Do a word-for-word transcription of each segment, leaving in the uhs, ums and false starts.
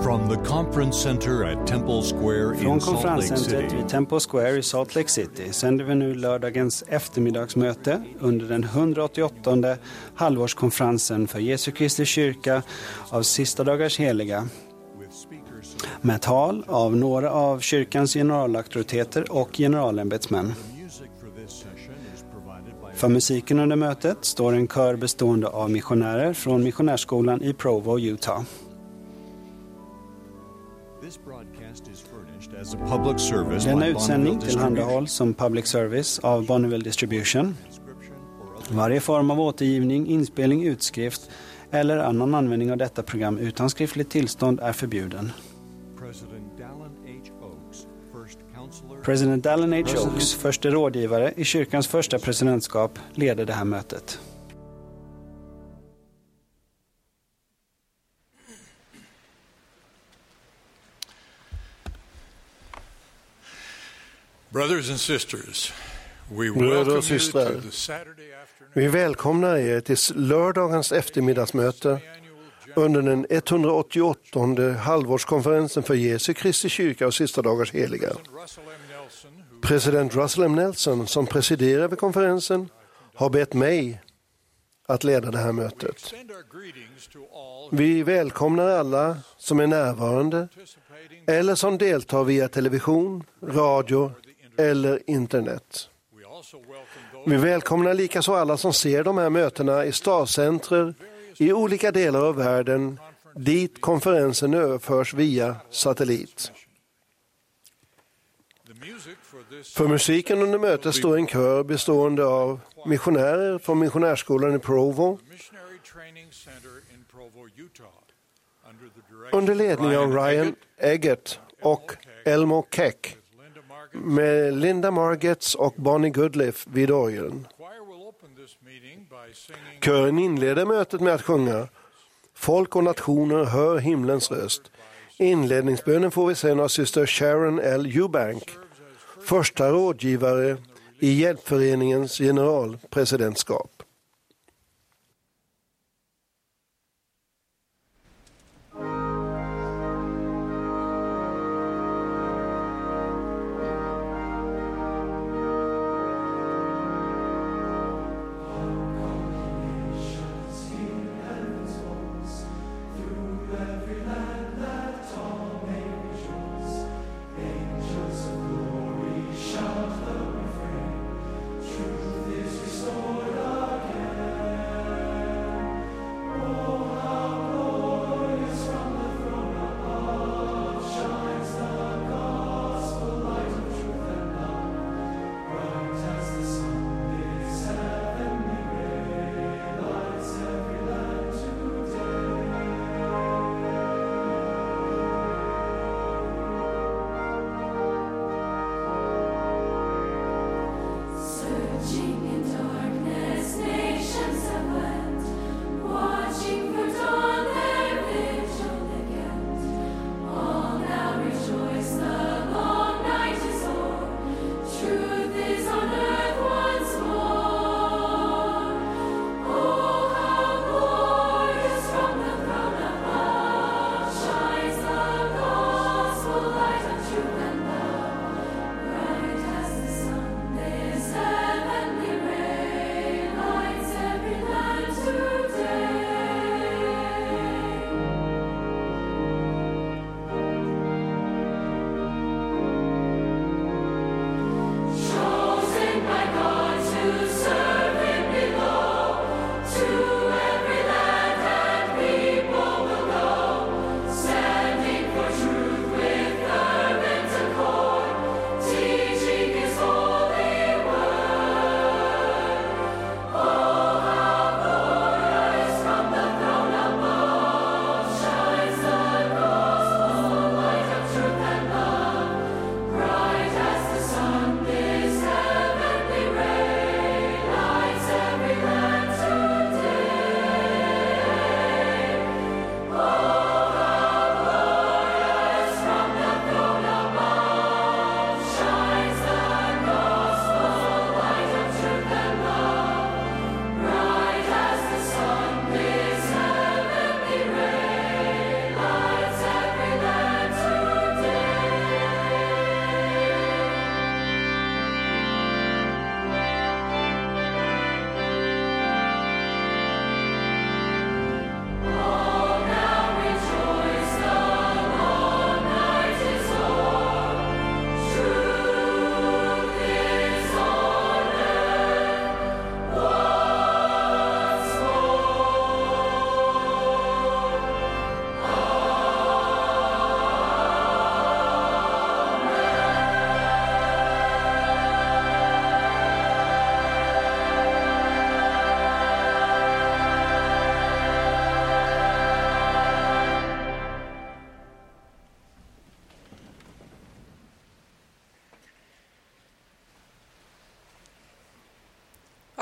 From the conference center at Temple Square Från in Salt Lake konferenscentret City. vid Temple Square i Salt Lake City sänder vi nu lördagens eftermiddagsmöte under den hundraåttioåttonde halvårskonferensen för Jesu Kristi kyrka av Sista dagars heliga. Med tal av några av kyrkans generalauktoriteter och generalämbetsmän. För musiken under mötet står en kör bestående av missionärer från missionärskolan i Provo, Utah. Denna utsändning tillhandahålls som public service av Bonneville Distribution. Varje form av återgivning, inspelning, utskrift eller annan användning av detta program utan skriftligt tillstånd är förbjuden. President Dallin H. Oaks, förste rådgivare i kyrkans första presidentskap, leder det här mötet. Brothers and sisters, we Bröder welcome och you systrar, to the Saturday afternoon vi välkomnar er till lördagens eftermiddagsmöte under den etthundraåttioåttonde halvårskonferensen för Jesu Kristi kyrka och Sista dagars heliga. Russell M. Nelson, who President Russell M. Nelson, som presiderar vid konferensen, har bett mig att leda det här mötet. send our greetings to all Vi välkomnar alla som är närvarande participating. eller som deltar via television, radio eller internet. We also welcome those Vi välkomnar likaså alla som ser de här mötena i stadcentrer i olika delar av världen dit konferensen överförs via satellit. the music for this För musiken under mötet står en kör bestående av missionärer från missionärskolan i Provo Missionary Training Center in Provo, Utah, under the direction under ledning av Ryan Eggett och Elmo Keck Linda Margaret. med Linda Margetts och Bonnie Goodliff vid orgeln. Choir will open this meeting by singing Kören inleder mötet med att sjunga Folk och nationer hör himlens röst. Inledningsbönen får vi sen av syster Sharon L. Eubank, första rådgivare i Hjälpföreningens generalpresidentskap. Shout the refrain, truth is restored again.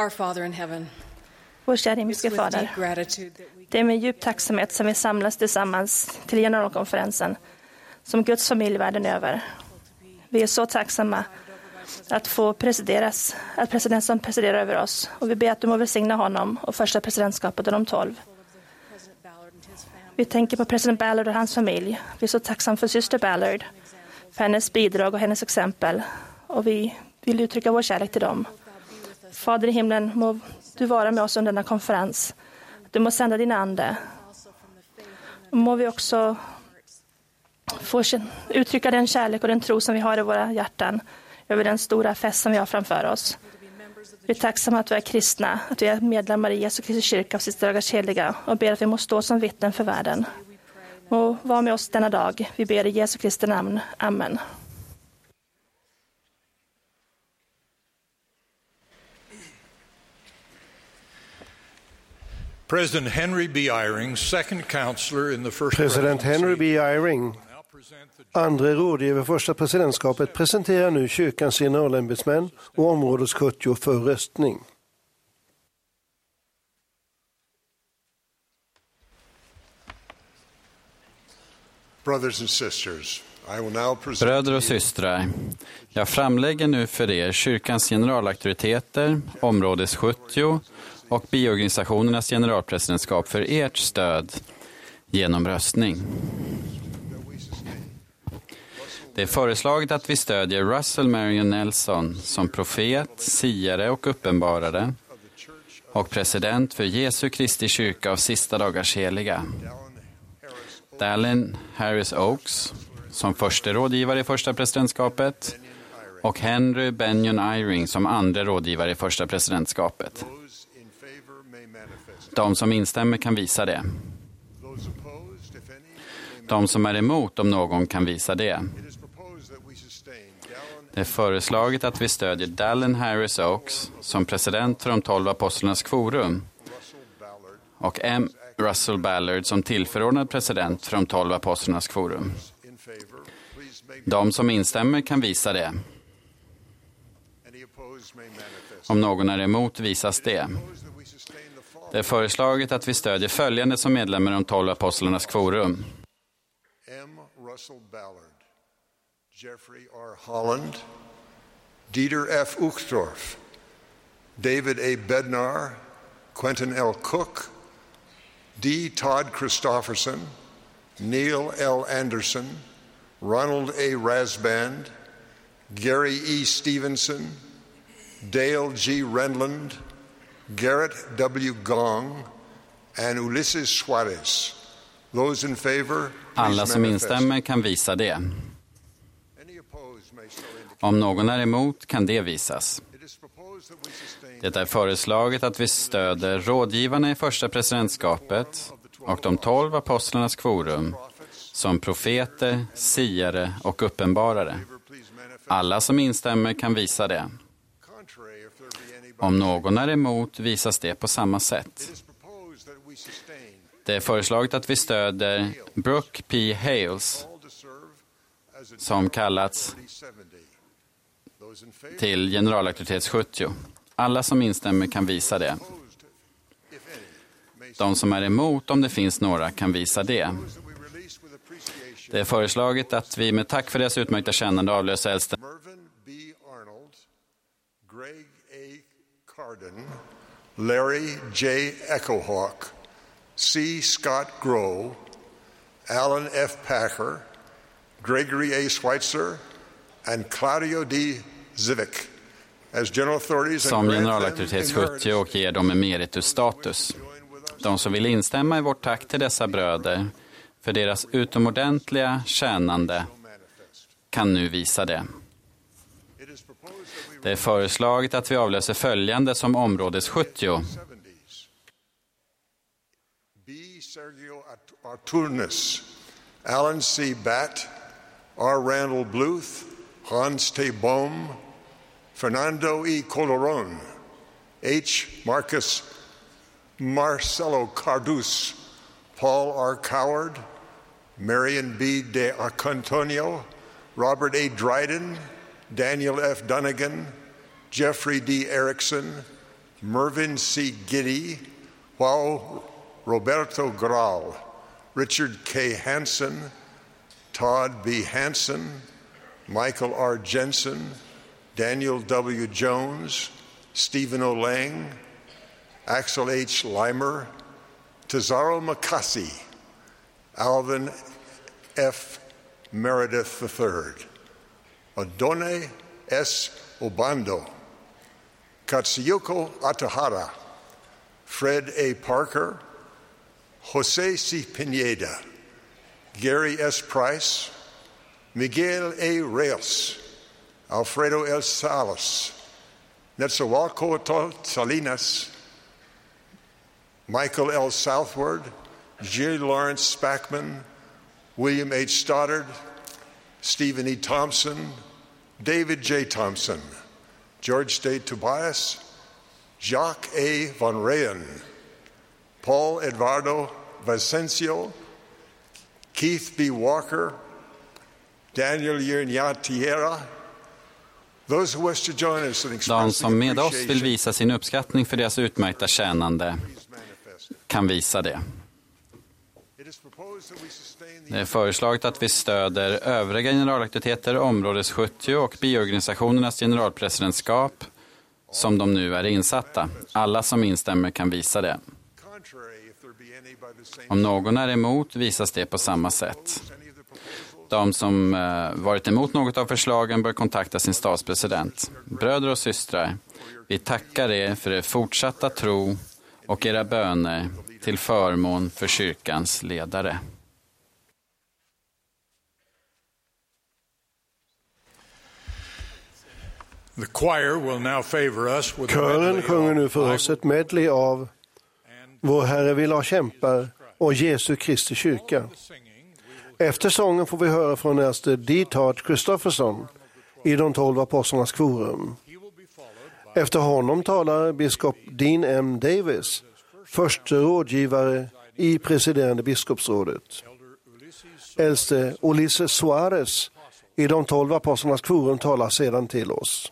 Our Father in heaven. Vår kära himmelske Fader, det är med djup tacksamhet som vi samlas tillsammans till generalkonferensen som Guds familj världen över. Vi är så tacksamma att få presideras, att president som presiderar över oss, och vi ber att du må välsigna honom och första presidentskapet och de tolv. Vi tänker på president Ballard och hans familj. Vi är så tacksamma för syster Ballard, för hennes bidrag och hennes exempel, och vi vill uttrycka vår kärlek till dem. Fader i himlen, må du vara med oss under denna konferens. Du må sända din ande. Må vi också få uttrycka den kärlek och den tro som vi har i våra hjärtan över den stora fest som vi har framför oss. Vi är tacksamma att vi är kristna, att vi är medlemmar i Jesu Kristi kyrka av sista dagars heliga, och ber att vi må stå som vittnen för världen. Må vara med oss denna dag. Vi ber i Jesu Kristi namn. Amen. President Henry B. Eyring, second counselor in the first President Henry B. Eyring, andra rådgivare för första presidentskapet, presenterar nu kyrkans generalämbetsmän och områdets sjuttio för röstning. Brothers and sisters, I will now present Bröder och systrar, jag framlägger nu för er kyrkans generalauktoriteter, områdes sjuttio och biorganisationernas generalpresidentskap för ert stöd genom röstning. Det är föreslaget att vi stödjer Russell Marion Nelson som profet, siare och uppenbarare och president för Jesu Kristi kyrka av sista dagars heliga. Dallin Harris Oaks som första rådgivare i första presidentskapet och Henry Benyon Eyring som andra rådgivare i första presidentskapet. De som instämmer kan visa det. De som är emot, om någon, kan visa det. Det är föreslaget att vi stödjer Dallin Harris Oaks som president för de tolv apostlarnas kvorum och M. Russell Ballard som tillförordnad president för de tolv apostlarnas kvorum. De som instämmer kan visa det. Om någon är emot visas det. Det är föreslaget att vi stödjer följande som medlemmar i de tolv apostlarnas kvorum. M. Russell Ballard, Jeffrey R. Holland, Dieter F. Uchtdorf, David A. Bednar, Quentin L. Cook, D. Todd Christofferson, Neil L. Anderson, Ronald A. Rasband, Gary E. Stevenson, Dale G. Renland, Garrett W. Gong, and Ulysses Suarez. Those in favor, alla som instämmer kan visa det. Om någon är emot kan det visas. Det är föreslaget att vi stöder rådgivarna i första presidentskapet och de tolv apostlarnas kvorum som profeter, siare och uppenbarare. Alla som instämmer kan visa det. Om någon är emot visas det på samma sätt. Det är föreslaget att vi stöder Brooke P. Hales som kallats till generalauktoritets sjuttio. Alla som instämmer kan visa det. De som är emot, om det finns några, kan visa det. Det är föreslaget att vi med tack för deras utmärkta kännande avlöser äldste Greg A. Carden, Larry J. Echohawk, C. Scott Groh, Alan F. Packer, Gregory A. Schweitzer, and Claudio D. Zivik as general authorities som generalauktoritet sjuttio och ger dem emeritusstatus. De som vill instämma i vårt tack till dessa bröder för deras utomordentliga tjänande kan nu visa det. Det är föreslaget att vi avlöser följande som områdes sjuttio. B. Sergio Arturnes, Alan C. Batt, R. Randall Bluth, Hans T. Bohm, Fernando E. Colorón, H. Marcus Marcelo Cardus, Paul R. Coward, Marion B. de Arcantonio, Robert A. Dryden, Daniel F. Dunnigan, Jeffrey D. Erickson, Mervyn C. Giddy, Joao Roberto Grau, Richard K. Hansen, Todd B. Hansen, Michael R. Jensen, Daniel W. Jones, Stephen O. Lang, Axel H. Limer, Tazaro Makasi, Alvin F. Meredith the third, Adone S. Obando, Katsuyuko Atahara, Fred A. Parker, Jose C. Pineda, Gary S. Price, Miguel A. Reyes, Alfredo L. Salas, Netzahualcoatl Salinas, Michael L. Southward, G. Lawrence Spackman, William H. Stoddard, Stephen E. Thompson, David J. Thompson, George D. Tobias, Jacques A. Von Rehen, Paul Eduardo Vicencio, Keith B. Walker, Daniel Yerniatiera. Those who wish to join us and De express som med oss vill visa sin uppskattning för deras utmärkta tjänande kan visa det. Det är föreslaget att vi stöder övriga generalaktiviteter, områdes sjuttio och biorganisationernas generalpresidentskap som de nu är insatta. Alla som instämmer kan visa det. Om någon är emot visas det på samma sätt. De som varit emot något av förslagen bör kontakta sin statspresident. Bröder och systrar, vi tackar er för er fortsatta tro och era böner till förmån för kyrkans ledare. The choir will now favor us with a Kören medley sjunger nu of för oss ett medley av Vår Herre vill ha kämpar och Jesu Kristi kyrka. Efter sången får vi höra från äldste D. Todd Christofferson i de tolv apostlarnas kvorum. Efter honom talar biskop Dean M. Davis, förste rådgivare i presiderande biskopsrådet. Äldste Ulises Suarez i de tolv apostlarnas kvorum talar sedan till oss.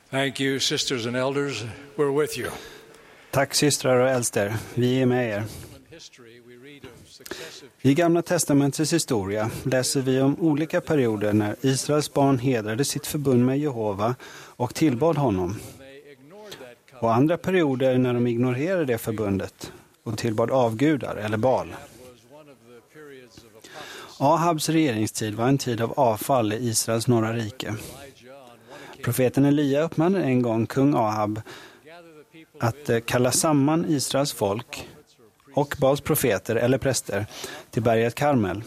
Thank you, sisters and elders. We're with you. Tack systrar och äldster, vi är med er. I Gamla testamentets historia läser vi om olika perioder när Israels barn hedrade sitt förbund med Jehova och tillbad honom. Och andra perioder när de ignorerade det förbundet och tillbad avgudar eller Baal. Ahabs regeringstid var en tid av avfall i Israels norra rike. Profeten Elia uppmanade en gång kung Ahab att kalla samman Israels folk och Baals profeter eller präster till berget Karmel.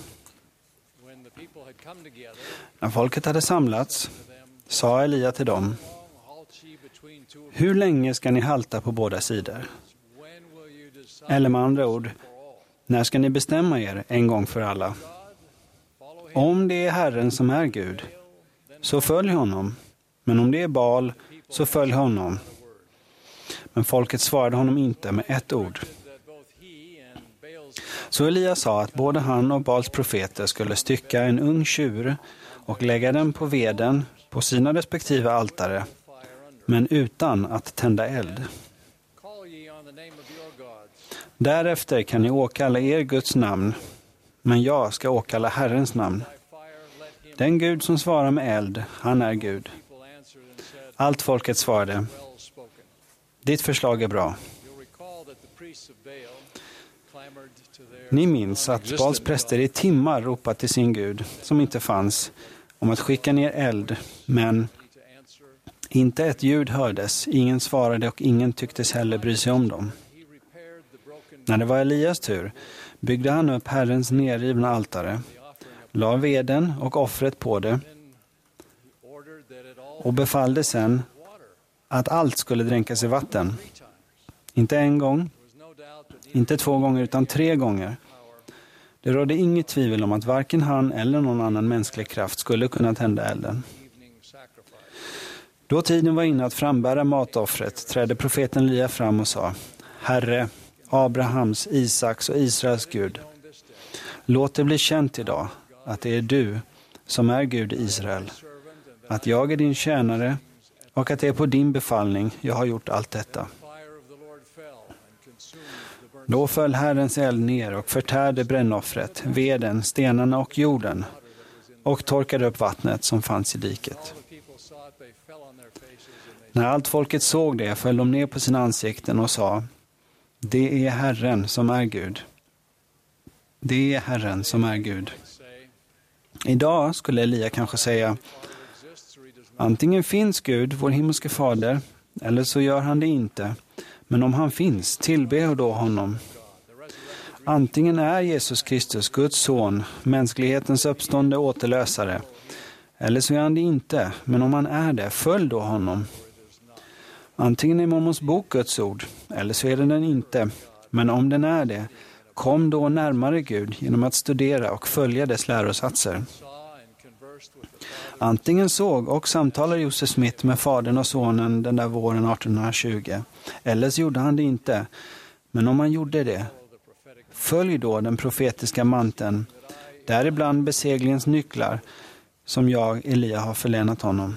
När folket hade samlats sa Elia till dem: hur länge ska ni halta på båda sidor? Eller med andra ord, när ska ni bestämma er en gång för alla? Om det är Herren som är Gud, så följ honom. Men om det är Baal, så följ honom. Men folket svarade honom inte med ett ord. Så Elia sa att både han och Baals profeter skulle stycka en ung tjur och lägga den på veden på sina respektive altare, men utan att tända eld. Därefter kan ni åkalla er Guds namn, men jag ska åkalla Herrens namn. Den Gud som svarar med eld, han är Gud. Allt folket svarade: ditt förslag är bra. Ni minns att Baals präster i timmar ropat till sin Gud, som inte fanns, om att skicka ner eld, men inte ett ljud hördes, ingen svarade och ingen tycktes heller bry sig om dem. När det var Elias tur byggde han upp Herrens nerrivna altare, la veden och offret på det och befallde sen att allt skulle dränkas i vatten. Inte en gång, inte två gånger utan tre gånger. Det rådde inget tvivel om att varken han eller någon annan mänsklig kraft skulle kunna tända elden. Då tiden var inne att frambära matoffret trädde profeten Elia fram och sa: Herre, Abrahams, Isaks och Israels Gud, låt det bli känt idag att det är du som är Gud i Israel, att jag är din tjänare och att det är på din befallning jag har gjort allt detta. Då föll Herrens eld ner och förtärde brännoffret, veden, stenarna och jorden och torkade upp vattnet som fanns i diket. När allt folket såg det föll de ner på sina ansikten och sa: det är Herren som är Gud. Det är Herren som är Gud. Idag skulle Elia kanske säga: antingen finns Gud, vår himmelske fader, eller så gör han det inte. Men om han finns, tillbe då honom. Antingen är Jesus Kristus Guds son, mänsklighetens uppstående återlösare, eller så är han det inte. Men om han är det, följ då honom. Antingen är Mormons bok Guds ord, eller så är den den inte. Men om den är det, kom då närmare Gud genom att studera och följa dess lärosatser. Antingen såg och samtalade Josef Smith med fadern och sonen den där våren arton tjugo, eller så gjorde han det inte. Men om han gjorde det, följ då den profetiska manteln, däribland beseglingens nycklar, som jag, Elia, har förlänat honom.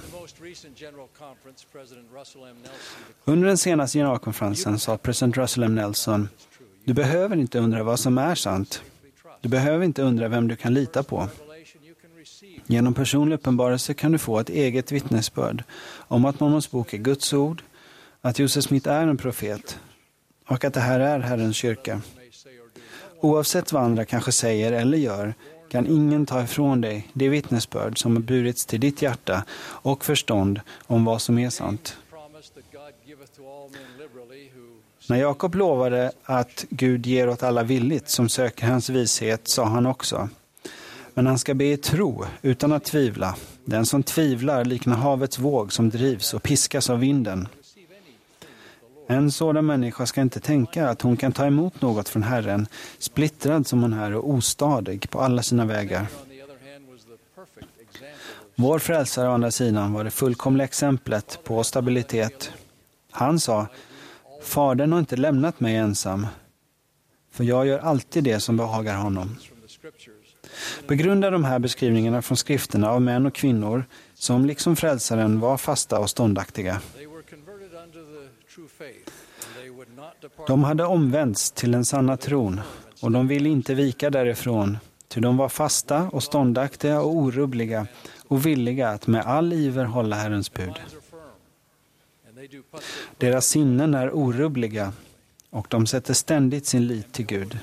Under den senaste generalkonferensen sa president Russell M. Nelson: du behöver inte undra vad som är sant. Du behöver inte undra vem du kan lita på. Genom personlig uppenbarelse kan du få ett eget vittnesbörd om att Mormons bok är Guds ord, att Josef Smith är en profet och att det här är Herrens kyrka. Oavsett vad andra kanske säger eller gör kan ingen ta ifrån dig det vittnesbörd som har burits till ditt hjärta och förstånd om vad som är sant. När Jakob lovade att Gud ger åt alla villigt som söker hans vishet, sa han också: men han ska be i tro utan att tvivla. Den som tvivlar liknar havets våg som drivs och piskas av vinden. En sådan människa ska inte tänka att hon kan ta emot något från Herren, splittrad som hon är och ostadig på alla sina vägar. Vår frälsare å andra sidan var det fullkomliga exemplet på stabilitet. Han sa: Fadern har inte lämnat mig ensam, för jag gör alltid det som behagar honom. Begrunda de här beskrivningarna från skrifterna av män och kvinnor som liksom frälsaren var fasta och ståndaktiga. De hade omvänts till den sanna tron och de ville inte vika därifrån, ty de var fasta och ståndaktiga och orubbliga och villiga att med all iver hålla Herrens bud. Deras sinnen är orubbliga och de sätter ständigt sin lit till Gud.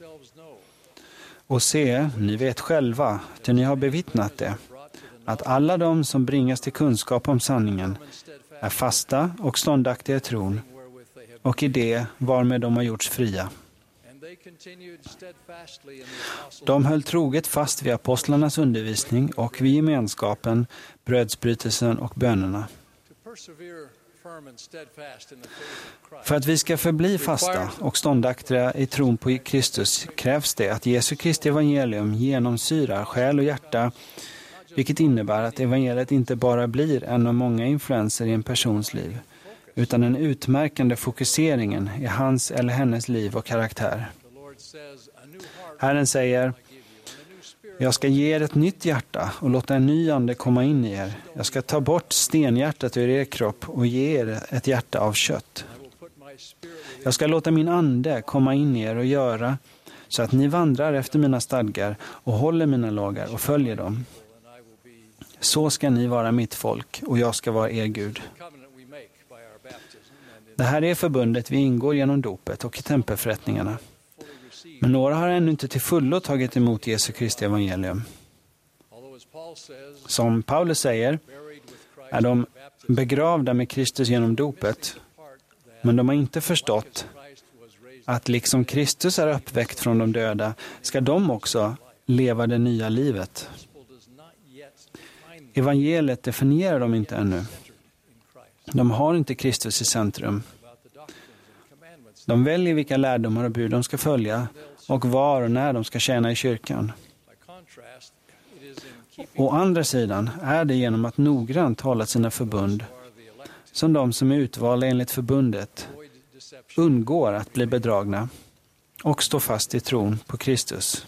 Och se, ni vet själva, ty ni har bevittnat det, att alla de som bringas till kunskap om sanningen är fasta och ståndaktiga i tron och i det varmed de har gjorts fria. De höll troget fast vid apostlarnas undervisning och vid gemenskapen, brödsbrytelsen och bönerna. För att vi ska förbli fasta och ståndaktiga i tron på Kristus krävs det att Jesu Kristi evangelium genomsyrar själ och hjärta, vilket innebär att evangeliet inte bara blir en av många influenser i en persons liv, utan den utmärkande fokuseringen i hans eller hennes liv och karaktär. Herren säger: jag ska ge er ett nytt hjärta och låta en ny ande komma in i er. Jag ska ta bort stenhjärtat ur er kropp och ge er ett hjärta av kött. Jag ska låta min ande komma in i er och göra så att ni vandrar efter mina stadgar och håller mina lagar och följer dem. Så ska ni vara mitt folk och jag ska vara er Gud. Det här är förbundet vi ingår genom dopet och i tempelförrättningarna. Men några har ännu inte till fullo tagit emot Jesu Kristi evangelium. Som Paulus säger är de begravda med Kristus genom dopet, men de har inte förstått att liksom Kristus är uppväckt från de döda ska de också leva det nya livet. Evangeliet definierar dem inte ännu. De har inte Kristus i centrum. De väljer vilka lärdomar och bud de ska följa och var och när de ska tjäna i kyrkan. Å andra sidan är det genom att noggrant hålla sina förbund som de som är utvalda enligt förbundet undgår att bli bedragna och stå fast i tron på Kristus.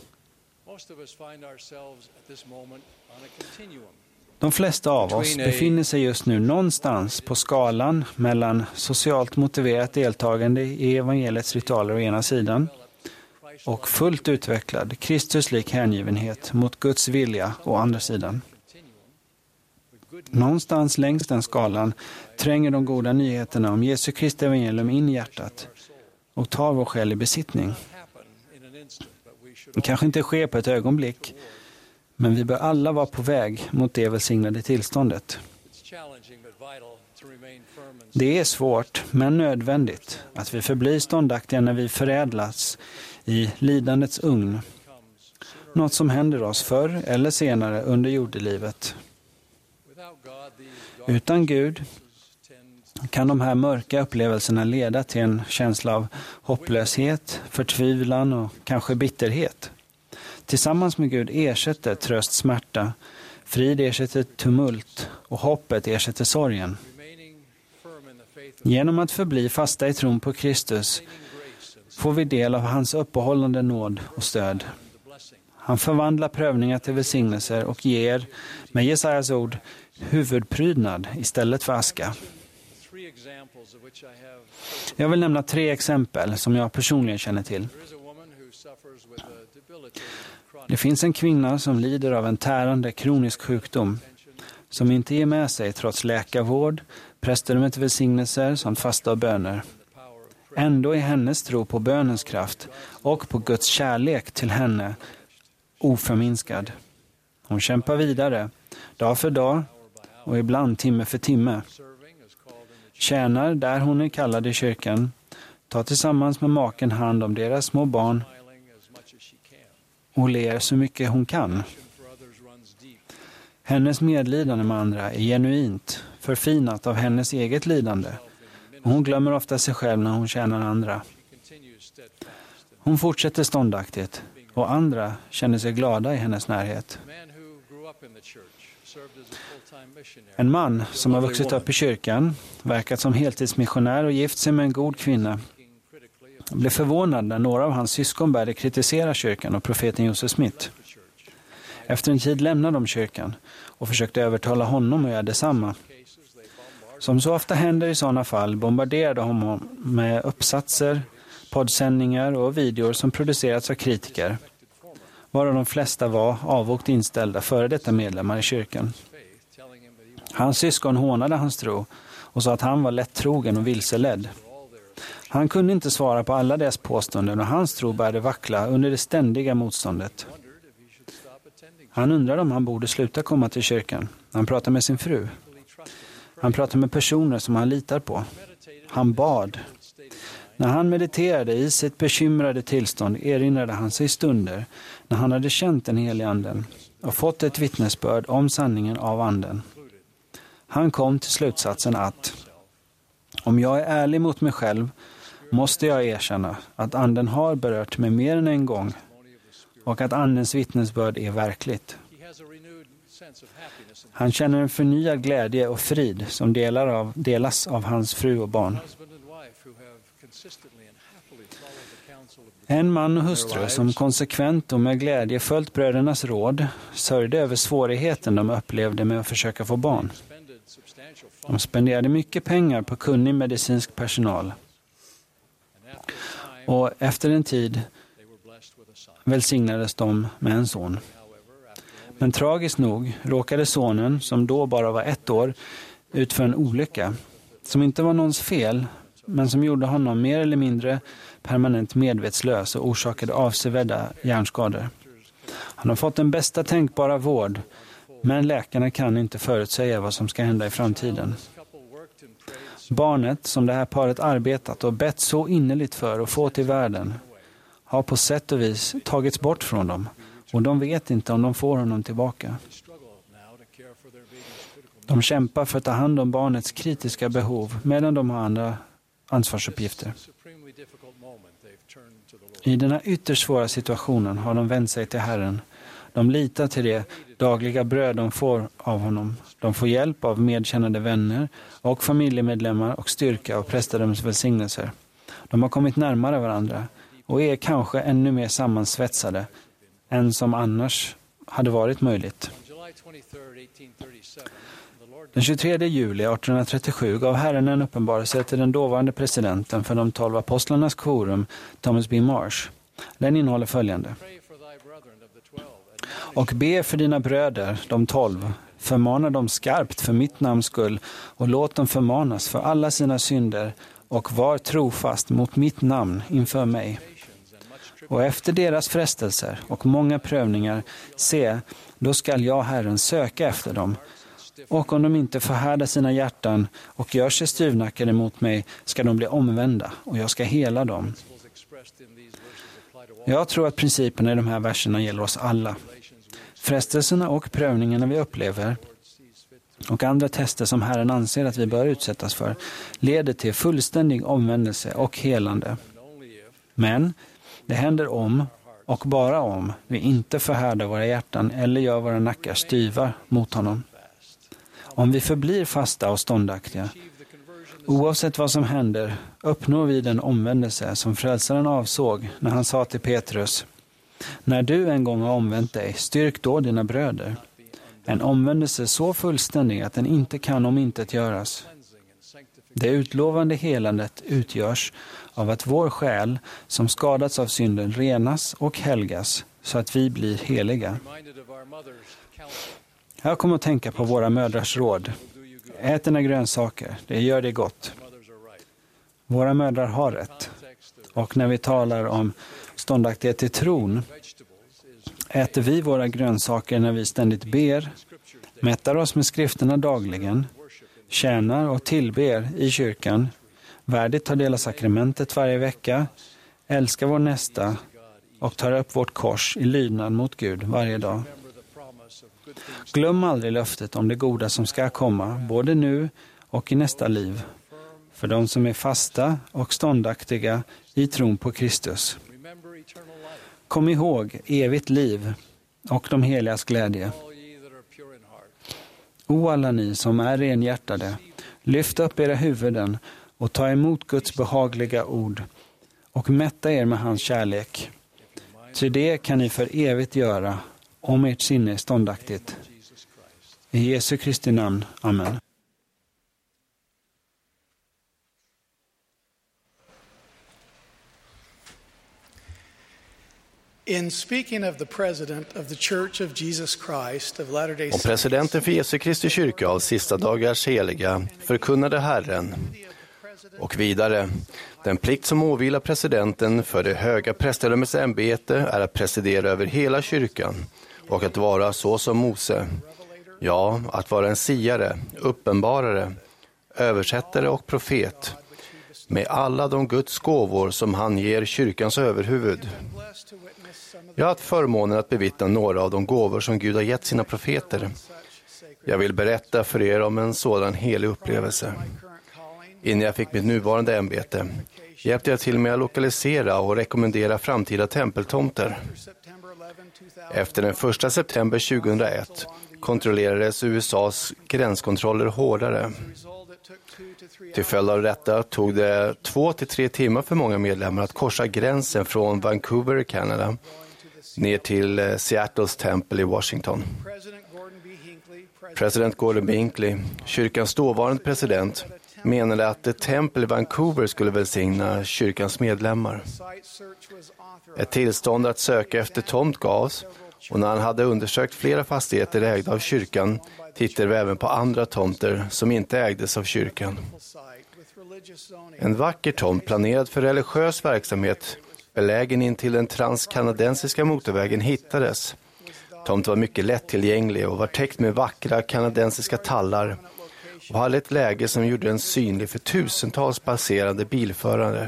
De flesta av oss befinner sig just nu någonstans på skalan mellan socialt motiverat deltagande i evangeliets ritualer å ena sidan och fullt utvecklad Kristuslik hängivenhet mot Guds vilja å andra sidan. Någonstans längs den skalan tränger de goda nyheterna om Jesu Kristi evangelium in i hjärtat och tar vår själ i besittning. Det kanske inte sker på ett ögonblick, men vi bör alla vara på väg mot det välsignade tillståndet. Det är svårt, men nödvändigt att vi förblir ståndaktiga när vi förädlas i lidandets ugn. Något som händer oss förr eller senare under jordelivet. Utan Gud kan de här mörka upplevelserna leda till en känsla av hopplöshet, förtvivlan och kanske bitterhet. Tillsammans med Gud ersätter tröst smärta, frid ersätter tumult och hoppet ersätter sorgen. Genom att förbli fasta i tron på Kristus får vi del av hans uppehållande nåd och stöd. Han förvandlar prövningar till välsignelser och ger, med Jesajas ord, huvudprydnad istället för aska. Jag vill nämna tre exempel som jag personligen känner till. Det finns en kvinna som lider av en tärande kronisk sjukdom som inte ger med sig trots läkarvård, prästerumets välsignelser samt fasta och böner. Ändå är hennes tro på bönens kraft och på Guds kärlek till henne oförminskad. Hon kämpar vidare, dag för dag och ibland timme för timme. Tjänar där hon är kallad i kyrkan, tar tillsammans med maken hand om deras små barn och ler så mycket hon kan. Hennes medlidande med andra är genuint, förfinat av hennes eget lidande. Och hon glömmer ofta sig själv när hon tjänar andra. Hon fortsätter ståndaktigt och andra känner sig glada i hennes närhet. En man som har vuxit upp i kyrkan, verkat som heltidsmissionär och gift sig med en god kvinna, blev förvånad när några av hans syskon började kritisera kyrkan och profeten Joseph Smith. Efter en tid lämnade de kyrkan och försökte övertala honom att göra detsamma. Som så ofta händer i sådana fall bombarderade honom med uppsatser, poddsändningar och videor som producerats av kritiker, varav de flesta var avvokt inställda före detta medlemmar i kyrkan. Hans syskon hånade hans tro och sa att han var lättrogen och vilseledd. Han kunde inte svara på alla deras påståenden och hans tro började vackla under det ständiga motståndet. Han undrade om han borde sluta komma till kyrkan. Han pratade med sin fru. Han pratade med personer som han litar på. Han bad. När han mediterade i sitt bekymrade tillstånd erinrade han sig stunder när han hade känt den helige anden och fått ett vittnesbörd om sanningen av anden. Han kom till slutsatsen att om jag är ärlig mot mig själv måste jag erkänna att anden har berört mig mer än en gång och att andens vittnesbörd är verkligt. Han känner en förnyad glädje och frid som delar av, delas av hans fru och barn. En man och hustru som konsekvent och med glädje följt brödernas råd sörjde över svårigheten de upplevde med att försöka få barn. De spenderade mycket pengar på kunnig medicinsk personal. Och efter en tid välsignades de med en son. Men tragiskt nog råkade sonen, som då bara var ett år, ut för en olycka som inte var någons fel, men som gjorde honom mer eller mindre permanent medvetslös och orsakade avsevärda hjärnskador. Han har fått den bästa tänkbara vård, men läkarna kan inte förutsäga vad som ska hända i framtiden. Barnet som det här paret arbetat och bett så innerligt för att få till världen har på sätt och vis tagits bort från dem och de vet inte om de får honom tillbaka. De kämpar för att ta hand om barnets kritiska behov medan de har andra ansvarsuppgifter. I den här ytterst svåra situationen har de vänt sig till Herren. De litar till det dagliga bröd de får av honom. De får hjälp av medkännande vänner och familjemedlemmar och styrka av prästadömens välsignelser. De har kommit närmare varandra och är kanske ännu mer sammansvetsade än som annars hade varit möjligt. Den tjugotredje juli artonhundratrettiosju gav Herren en uppenbarelse till den dåvarande presidenten för de tolv apostlarnas quorum, Thomas B. Marsh. Den innehåller följande. Och be för dina bröder, de tolv, förmana dem skarpt för mitt namns skull och låt dem förmanas för alla sina synder och var trofast mot mitt namn inför mig. Och efter deras frestelser och många prövningar, se, då skall jag, Herren, söka efter dem. Och om de inte förhärdar sina hjärtan och gör sig styvnackade mot mig ska de bli omvända och jag ska hela dem. Jag tror att principerna i de här verserna gäller oss alla. Frestelserna och prövningarna vi upplever och andra tester som Herren anser att vi bör utsättas för leder till fullständig omvändelse och helande. Men det händer om och bara om vi inte förhärdar våra hjärtan eller gör våra nackar styva mot honom. Om vi förblir fasta och ståndaktiga, oavsett vad som händer, uppnår vi den omvändelse som frälsaren avsåg när han sa till Petrus: när du en gång har omvänt dig, styrk då dina bröder. En omvändelse så fullständig att den inte kan omintetgöras. Det utlovande helandet utgörs av att vår själ som skadats av synden renas och helgas så att vi blir heliga. Jag kommer att tänka på våra mödrars råd. Ät dina grönsaker, det gör det gott. Våra mödrar har rätt. Och när vi talar om ståndaktighet till tron, äter vi våra grönsaker när vi ständigt ber, mättar oss med skrifterna dagligen, tjänar och tillber i kyrkan, värdigt tar del av sakramentet varje vecka, älskar vår nästa och tar upp vårt kors i lydnad mot Gud varje dag. Glöm aldrig löftet om det goda som ska komma, både nu och i nästa liv, för de som är fasta och ståndaktiga i tron på Kristus. Kom ihåg evigt liv och de heligas glädje. O alla ni som är renhjärtade, lyft upp era huvuden och ta emot Guds behagliga ord och mätta er med hans kärlek. Ty det kan ni för evigt göra om ert sinne är ståndaktigt. I Jesu Kristi namn. Amen. In speaking of the president of the Church of Jesus Christ of Latter-day Om presidenten för Jesu Kristi kyrka av sista dagars heliga förkunnade Herren. Och vidare, den plikt som åvilar presidenten för det höga prästedömets ämbete är att presidera över hela kyrkan och att vara så som Mose. Ja, att vara en siare, uppenbarare, översättare och profet med alla de Guds gåvor som han ger kyrkans överhuvud. Jag har haft förmånen att bevittna några av de gåvor som Gud har gett sina profeter. Jag vill berätta för er om en sådan helig upplevelse. Innan jag fick mitt nuvarande ämbete hjälpte jag till med att lokalisera och rekommendera framtida tempeltomter. Efter den första september tjugohundraett kontrollerades U S A:s gränskontroller hårdare. Till följd av detta tog det två till tre timmar för många medlemmar att korsa gränsen från Vancouver, Kanada, ner till Seattles tempel i Washington. President Gordon B. Hinckley, kyrkans dåvarande president, menade att ett tempel i Vancouver skulle välsigna kyrkans medlemmar. Ett tillstånd att söka efter tomt gavs, och när han hade undersökt flera fastigheter ägda av kyrkan tittade vi även på andra tomter som inte ägdes av kyrkan. En vacker tomt planerad för religiös verksamhet, belägen in till den transkanadensiska motorvägen, hittades. Tomten var mycket lättillgänglig och var täckt med vackra kanadensiska tallar och hade ett läge som gjorde den synlig för tusentals passerande bilförare.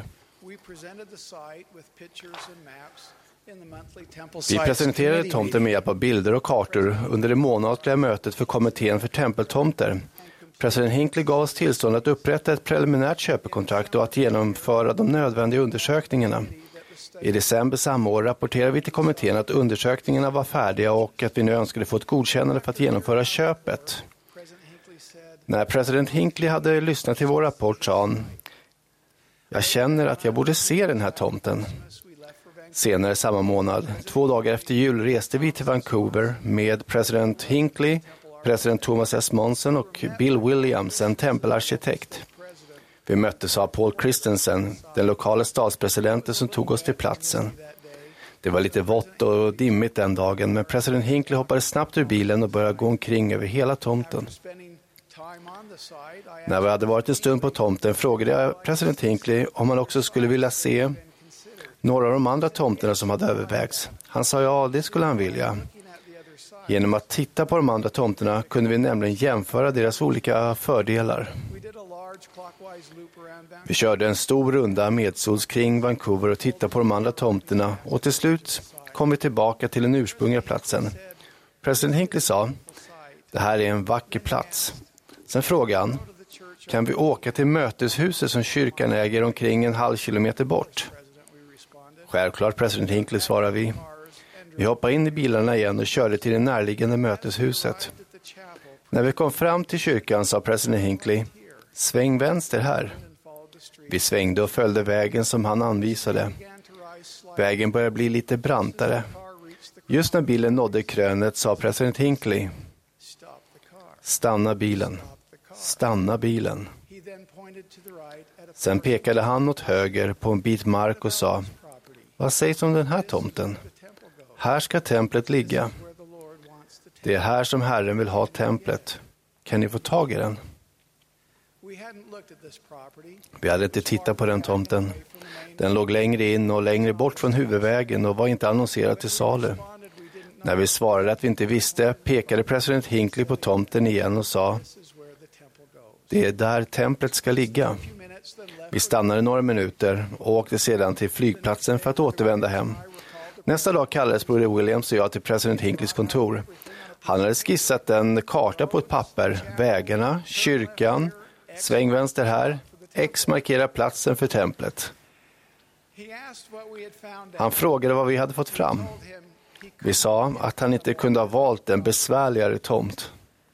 Vi presenterade tomten med hjälp av bilder och kartor under det månatliga mötet för kommittén för tempeltomter. President Hinckley gav oss tillstånd att upprätta ett preliminärt köpekontrakt och att genomföra de nödvändiga undersökningarna. I december samma år rapporterade vi till kommittén att undersökningarna var färdiga och att vi nu önskade få ett godkännande för att genomföra köpet. När president Hinckley hade lyssnat till vår rapport sa han: "Jag känner att jag borde se den här tomten." Senare samma månad, två dagar efter jul, reste vi till Vancouver med president Hinckley, president Thomas S. Monson och Bill Williams, en tempelarkitekt. Vi möttes av Paul Christensen, den lokala stadspresidenten som tog oss till platsen. Det var lite vått och dimmigt den dagen, men president Hinckley hoppade snabbt ur bilen och började gå omkring över hela tomten. När vi hade varit en stund på tomten frågade jag president Hinckley om han också skulle vilja se några av de andra tomterna som hade övervägts. Han sa ja, det skulle han vilja. Genom att titta på de andra tomterna kunde vi nämligen jämföra deras olika fördelar. Vi körde en stor runda medsols kring Vancouver och tittade på de andra tomterna, och till slut kom vi tillbaka till den ursprungliga platsen. President Hinckley sa: "Det här är en vacker plats." Sen frågade han: "Kan vi åka till möteshuset som kyrkan äger omkring en halv kilometer bort?" "Självklart, president Hinckley", svarade vi. Vi hoppade in i bilarna igen och körde till det närliggande möteshuset. När vi kom fram till kyrkan sa president Hinckley: "Sväng vänster här." Vi svängde och följde vägen som han anvisade. Vägen började bli lite brantare. Just när bilen nådde krönet sa president Hinckley: "Stanna bilen. Stanna bilen." Sen pekade han åt höger på en bit mark och sa: "Vad sägs om den här tomten? Här ska templet ligga. Det är här som Herren vill ha templet. Kan ni få tag i den?" Vi hade inte tittat på den tomten. Den låg längre in och längre bort från huvudvägen och var inte annonserad till salu. När vi svarade att vi inte visste pekade president Hinckley på tomten igen och sa: "Det är där templet ska ligga." Vi stannade några minuter och åkte sedan till flygplatsen för att återvända hem. Nästa dag kallades broder Williams och jag till president Hinckley's kontor. Han hade skissat en karta på ett papper, vägarna, kyrkan, sväng vänster här, X markerar platsen för templet. Han frågade vad vi hade fått fram. Vi sa att han inte kunde ha valt en besvärligare tomt.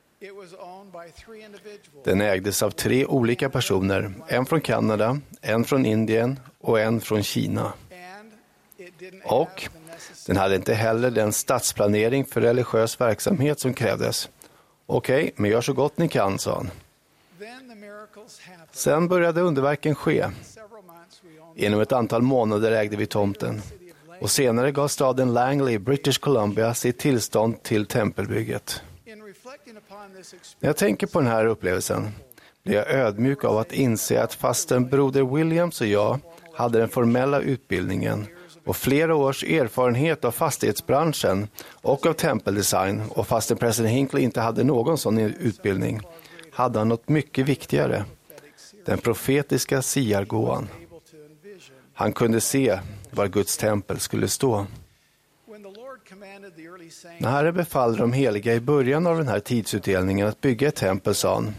Den ägdes av tre olika personer, en från Kanada, en från Indien och en från Kina. Och Den hade inte heller den stadsplanering för religiös verksamhet som krävdes. Okej, okay, men gör så gott ni kan, sa han. Sen började underverken ske. Inom ett antal månader ägde vi tomten. Och senare gav staden Langley, British Columbia, sitt tillstånd till tempelbygget. När jag tänker på den här upplevelsen blir jag ödmjuk av att inse att fastän broder Williams och jag hade den formella utbildningen och flera års erfarenhet av fastighetsbranschen och av tempeldesign, och fastän president Hinckley inte hade någon sån utbildning, hade han något mycket viktigare, den profetiska siargåvan. Han kunde se var Guds tempel skulle stå. När Herre befallde de heliga i början av den här tidsutdelningen att bygga ett tempel, sa han: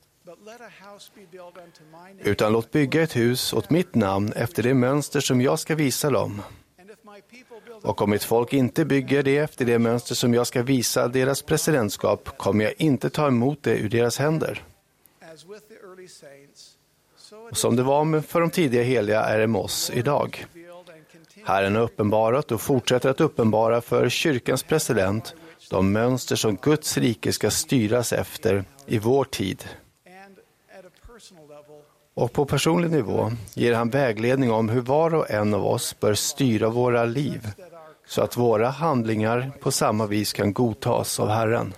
utan låt bygga ett hus åt mitt namn efter det mönster som jag ska visa dem. Och om mitt folk inte bygger det efter det mönster som jag ska visa deras presidentskap, kommer jag inte ta emot det ur deras händer. Och som det var för de tidiga heliga är det med oss idag. Herren har uppenbarat och fortsätter att uppenbara för kyrkans president de mönster som Guds rike ska styras efter i vår tid. Och på personlig nivå ger han vägledning om hur var och en av oss bör styra våra liv, så att våra handlingar på samma vis kan godtas av Herren.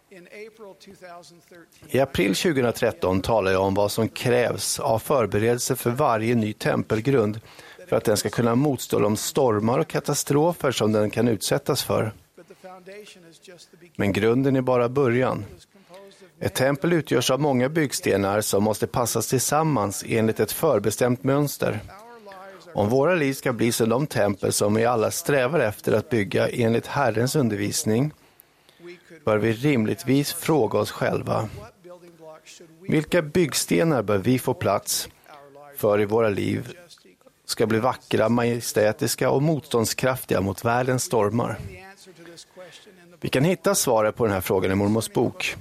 I april tjugohundratretton talar jag om vad som krävs av förberedelse för varje ny tempelgrund för att den ska kunna motstå de stormar och katastrofer som den kan utsättas för. Men grunden är bara början. Ett tempel utgörs av många byggstenar som måste passas tillsammans enligt ett förbestämt mönster. Om våra liv ska bli som de tempel som vi alla strävar efter att bygga enligt Herrens undervisning, bör vi rimligtvis fråga oss själva: vilka byggstenar bör vi få plats för i våra liv ska bli vackra, majestätiska och motståndskraftiga mot världens stormar? Vi kan hitta svaret på den här frågan i Mormons bok.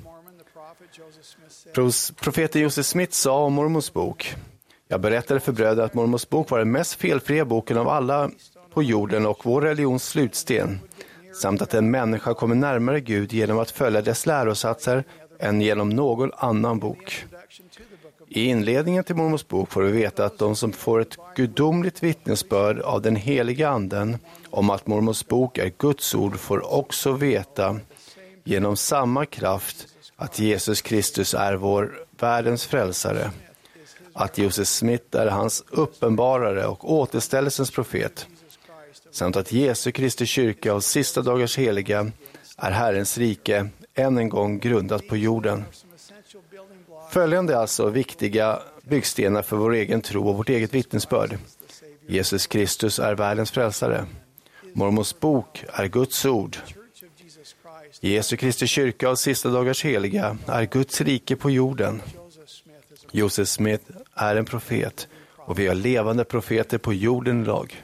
Profeten Joseph Smith sa om Mormons bok: jag berättade för bröder att Mormons bok var den mest felfria boken av alla på jorden och vår religions slutsten, samt att en människa kommer närmare Gud genom att följa dess lärosatser än genom någon annan bok. I inledningen till Mormons bok får vi veta att de som får ett gudomligt vittnesbörd av den heliga anden om att Mormons bok är Guds ord får också veta genom samma kraft att Jesus Kristus är vår världens frälsare, att Joseph Smith är hans uppenbarare och återställelsens profet, samt att Jesu Kristi kyrka och sista dagars heliga är Herrens rike än en gång grundat på jorden. Följande är alltså viktiga byggstenar för vår egen tro och vårt eget vittnesbörd. Jesus Kristus är världens frälsare. Mormons bok är Guds ord. Jesu Kristi kyrka och sista dagars heliga är Guds rike på jorden. Joseph Smith är en profet och vi har levande profeter på jorden idag.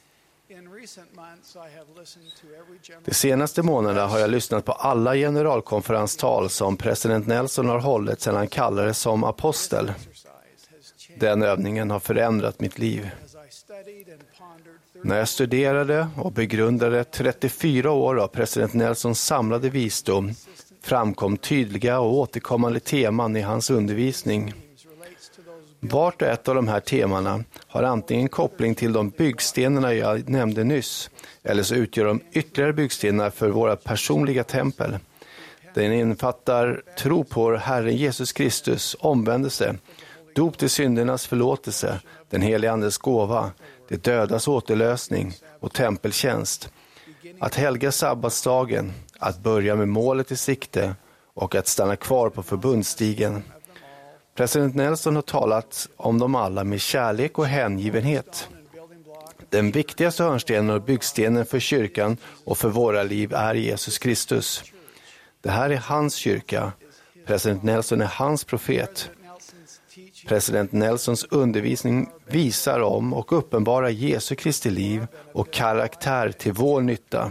De senaste månaderna har jag lyssnat på alla generalkonferenstal som president Nelson har hållit sedan han kallades som apostel. Den övningen har förändrat mitt liv. När jag studerade och begrundade trettiofyra år av president Nelsons samlade visdom framkom tydliga och återkommande teman i hans undervisning. Vart och ett av de här temana har antingen koppling till de byggstenarna jag nämnde nyss, eller så utgör de ytterligare byggstenar för våra personliga tempel. Den infattar tro på Herren Jesus Kristus, omvändelse, dop till syndernas förlåtelse, den heliga andes gåva, det dödas återlösning och tempeltjänst. Att helga sabbatsdagen, att börja med målet i sikte och att stanna kvar på förbundsstigen. President Nelson har talat om dem alla med kärlek och hängivenhet. Den viktigaste hörnstenen och byggstenen för kyrkan och för våra liv är Jesus Kristus. Det här är hans kyrka. President Nelson är hans profet. President Nelsons undervisning visar om och uppenbarar Jesu Kristi liv och karaktär till vår nytta.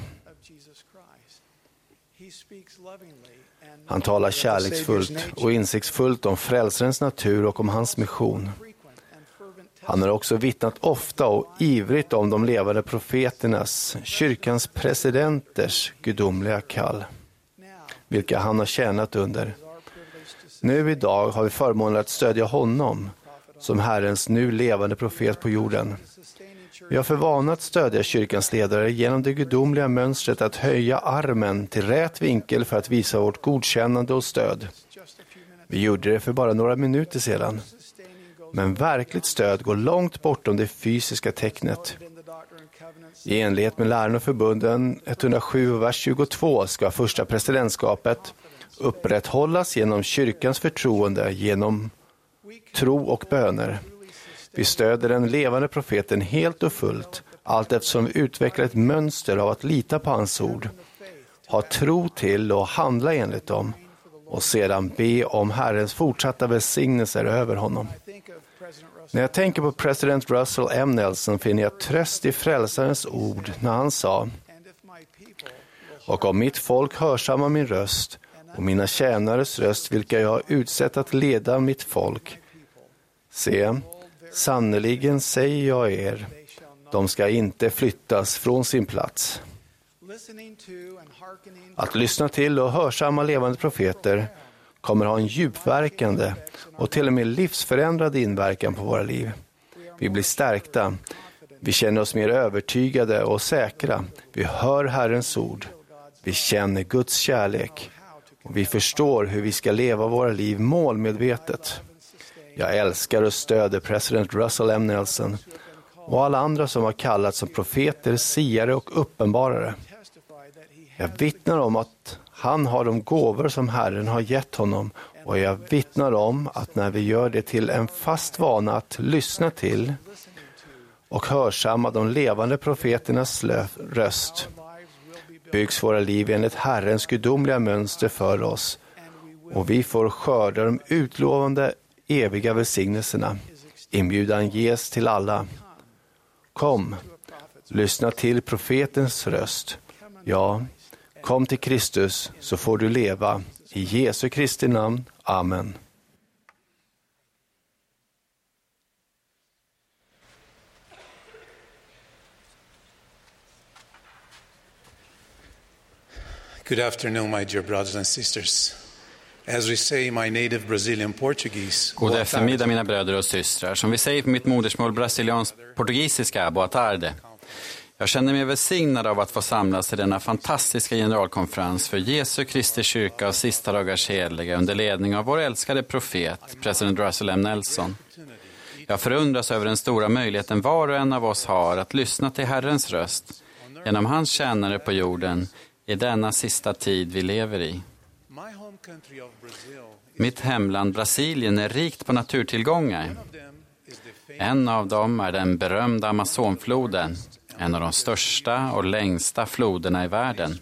Han talar kärleksfullt och insiktsfullt om frälsarens natur och om hans mission. Han har också vittnat ofta och ivrigt om de levande profeternas, kyrkans presidenters gudomliga kall, vilka han har tjänat under. Nu idag har vi förmånen att stödja honom som Herrens nu levande profet på jorden. Vi har för vana att stödja kyrkans ledare genom det gudomliga mönstret att höja armen till rätt vinkel för att visa vårt godkännande och stöd. Vi gjorde det för bara några minuter sedan. Men verkligt stöd går långt bortom det fysiska tecknet. I enlighet med läran och förbunden etthundrasju vers tjugotvå ska första presidentskapet upprätthållas genom kyrkans förtroende, genom tro och böner. Vi stöder den levande profeten helt och fullt, allt eftersom vi utvecklar ett mönster av att lita på hans ord, ha tro till och handla enligt dem, och sedan be om Herrens fortsatta välsignelser över honom. När jag tänker på president Russell M. Nelson finner jag tröst i frälsarens ord när han sa: och om mitt folk hörsammar min röst och mina tjänares röst, vilka jag har utsett att leda mitt folk, se, sannoliken säger jag er, de ska inte flyttas från sin plats. Att lyssna till och hörsamma levande profeter kommer ha en djupverkande och till och med livsförändrad inverkan på våra liv. Vi blir stärkta, vi känner oss mer övertygade och säkra, vi hör Herrens ord, vi känner Guds kärlek och vi förstår hur vi ska leva våra liv målmedvetet. Jag älskar och stöder president Russell M. Nelson och alla andra som har kallats som profeter, siare och uppenbarare. Jag vittnar om att han har de gåvor som Herren har gett honom, och jag vittnar om att när vi gör det till en fast vana att lyssna till och hörsamma de levande profeternas röst, byggs våra liv enligt Herrens gudomliga mönster för oss, och vi får skörda de utlovande eviga välsignelserna. Inbjudan ges till alla. Kom, lyssna till profetens röst. Ja, kom till Kristus så får du leva. I Jesu Kristi namn. Amen. Good afternoon, my dear brothers and sisters. As we say in my native Brazilian Portuguese. God eftermiddag, mina bröder och systrar. Som vi säger på mitt modersmål brasiliansk portugisiska, boa tarde. Jag känner mig välsignad av att få samlas till denna fantastiska generalkonferens för Jesu Kristi kyrka av sista dagars heliga under ledning av vår älskade profet, president Russell M. Nelson. Jag förundras över den stora möjligheten var och en av oss har att lyssna till Herrens röst genom hans tjänare på jorden i denna sista tid vi lever i. Mitt hemland Brasilien är rikt på naturtillgångar. En av dem är den berömda Amazonfloden, en av de största och längsta floderna i världen.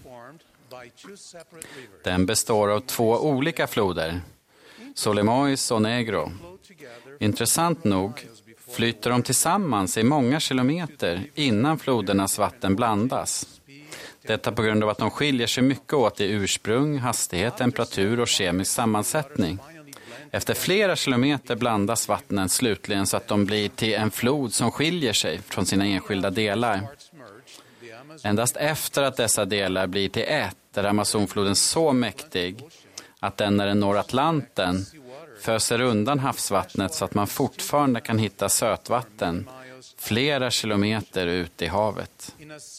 Den består av två olika floder, Solimões och Negro. Intressant nog flyter de tillsammans i många kilometer innan flodernas vatten blandas. Detta på grund av att de skiljer sig mycket åt i ursprung, hastighet, temperatur och kemisk sammansättning. Efter flera kilometer blandas vattnen slutligen så att de blir till en flod som skiljer sig från sina enskilda delar. Endast efter att dessa delar blir till ett är Amazonfloden så mäktig att den när den når Atlanten föser undan havsvattnet så att man fortfarande kan hitta sötvatten flera kilometer ut i havet.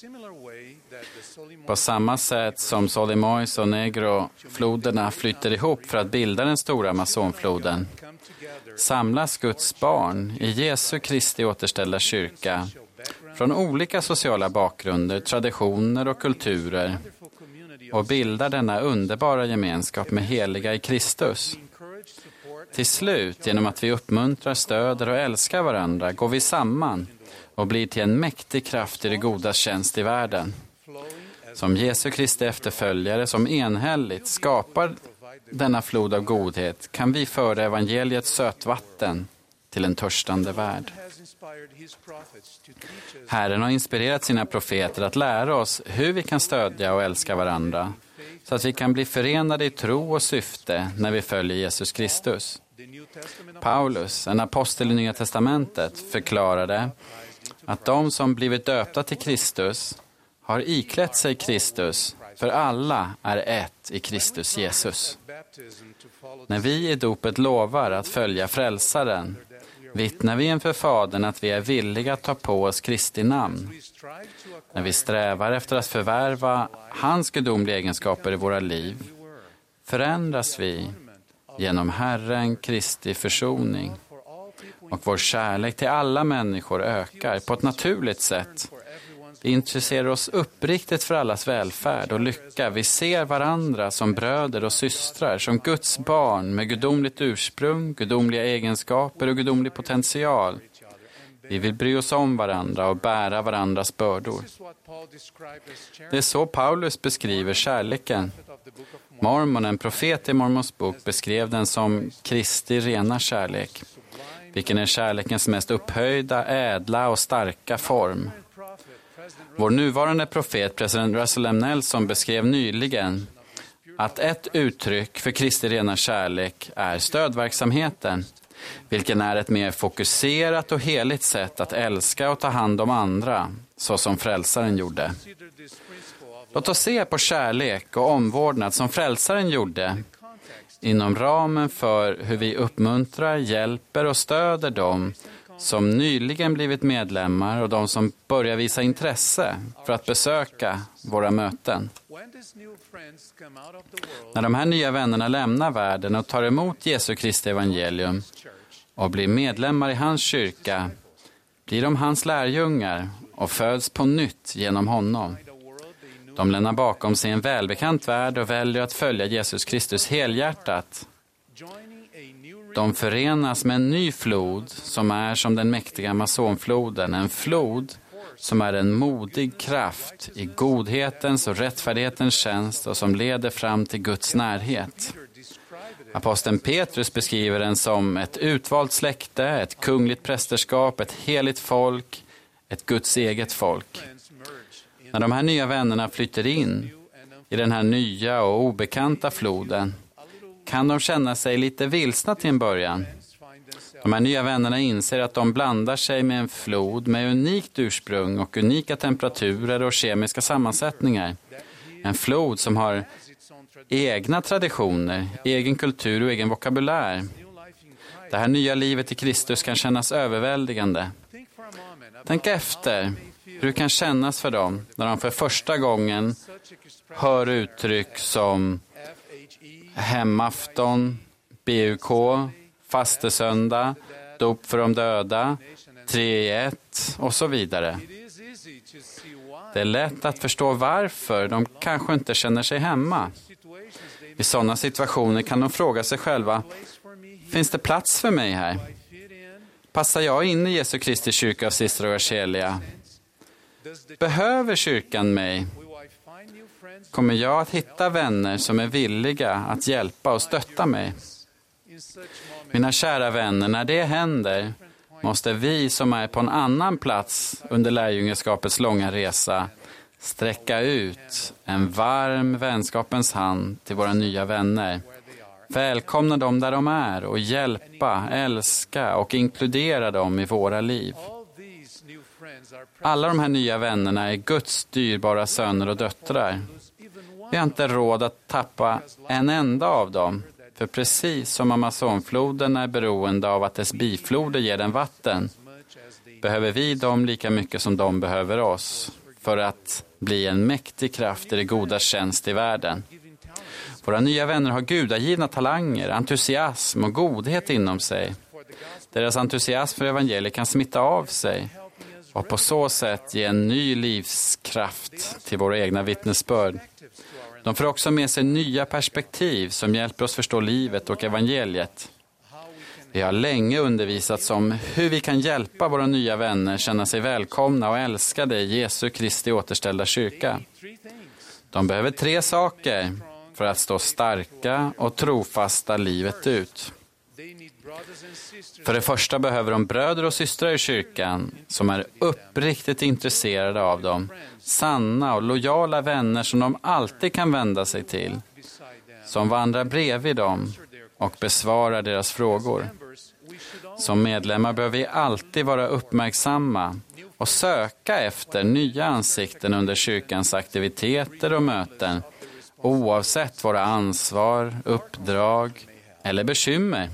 På samma sätt som Solimões och Negro-floderna flyter ihop för att bilda den stora Amazonfloden, samlas Guds barn i Jesu Kristi återställda kyrka från olika sociala bakgrunder, traditioner och kulturer och bildar denna underbara gemenskap med heliga i Kristus. Till slut, genom att vi uppmuntrar, stöder och älskar varandra, går vi samman och blir till en mäktig kraft i det goda tjänst i världen. Som Jesu Kristi efterföljare, som enhälligt skapar denna flod av godhet, kan vi föra evangeliets sötvatten till en törstande värld. Herren har inspirerat sina profeter att lära oss hur vi kan stödja och älska varandra, så att vi kan bli förenade i tro och syfte när vi följer Jesus Kristus. Paulus, en apostel i Nya testamentet, förklarade att de som blivit döpta till Kristus har iklätt sig Kristus, för alla är ett i Kristus Jesus. När vi i dopet lovar att följa frälsaren, vittnar vi inför Fadern att vi är villiga att ta på oss Kristi namn. När vi strävar efter att förvärva hans gudomliga egenskaper i våra liv, förändras vi genom Herren Kristi försoning. Och vår kärlek till alla människor ökar på ett naturligt sätt. Vi intresserar oss uppriktigt för allas välfärd och lycka. Vi ser varandra som bröder och systrar, som Guds barn med gudomligt ursprung, gudomliga egenskaper och gudomlig potential. Vi vill bry oss om varandra och bära varandras bördor. Det är så Paulus beskriver kärleken. Mormon, en profet i Mormons bok, beskrev den som Kristi rena kärlek, vilken är kärlekens mest upphöjda, ädla och starka form. Vår nuvarande profet, president Russell M. Nelson, beskrev nyligen att ett uttryck för Kristi rena kärlek är stödverksamheten, vilken är ett mer fokuserat och heligt sätt att älska och ta hand om andra, så som frälsaren gjorde. Låt oss se på kärlek och omvårdnad som frälsaren gjorde inom ramen för hur vi uppmuntrar, hjälper och stöder dem som nyligen blivit medlemmar och de som börjar visa intresse för att besöka våra möten. När de här nya vännerna lämnar världen och tar emot Jesu Kristi evangelium och blir medlemmar i hans kyrka, blir de hans lärjungar och föds på nytt genom honom. De lämnar bakom sig en välbekant värld och väljer att följa Jesus Kristus helhjärtat. De förenas med en ny flod som är som den mäktiga Amazonfloden, en flod som är en modig kraft i godhetens och rättfärdighetens tjänst och som leder fram till Guds närhet. Aposteln Petrus beskriver den som ett utvalt släkte, ett kungligt prästerskap, ett heligt folk, ett Guds eget folk. När de här nya vännerna flyttar in i den här nya och obekanta floden kan de känna sig lite vilsna till en början. De här nya vännerna inser att de blandar sig med en flod med unikt ursprung och unika temperaturer och kemiska sammansättningar. En flod som har egna traditioner, egen kultur och egen vokabulär. Det här nya livet i Kristus kan kännas överväldigande. Tänk efter hur det kan kännas för dem när de för första gången hör uttryck som hemafton, B U K, fastesöndag, dop för de döda, tre i ett och så vidare. Det är lätt att förstå varför de kanske inte känner sig hemma. I sådana situationer kan de fråga sig själva, finns det plats för mig här? Passar jag in i Jesu Kristi kyrka av sista dagars heliga? Behöver kyrkan mig? Kommer jag att hitta vänner som är villiga att hjälpa och stötta mig? Mina kära vänner, när det händer måste vi som är på en annan plats under lärjungaskapets långa resa sträcka ut en varm vänskapens hand till våra nya vänner. Välkomna dem där de är och hjälpa, älska och inkludera dem i våra liv. Alla de här nya vännerna är Guds dyrbara söner och döttrar. Vi har inte råd att tappa en enda av dem. För precis som Amazonfloden är beroende av att dess bifloder ger den vatten, behöver vi dem lika mycket som de behöver oss för att bli en mäktig kraft i det goda tjänst i världen. Våra nya vänner har gudagivna talanger, entusiasm och godhet inom sig. Deras entusiasm för evangeliet kan smitta av sig och på så sätt ge en ny livskraft till våra egna vittnesbörd. De får också med sig nya perspektiv som hjälper oss förstå livet och evangeliet. Vi har länge undervisats om hur vi kan hjälpa våra nya vänner känna sig välkomna och älskade i Jesu Kristi återställda kyrka. De behöver tre saker för att stå starka och trofasta livet ut. För det första behöver de bröder och systrar i kyrkan som är uppriktigt intresserade av dem. Sanna och lojala vänner som de alltid kan vända sig till. Som vandrar bredvid dem och besvarar deras frågor. Som medlemmar bör vi alltid vara uppmärksamma och söka efter nya ansikten under kyrkans aktiviteter och möten, oavsett våra ansvar, uppdrag eller bekymmer.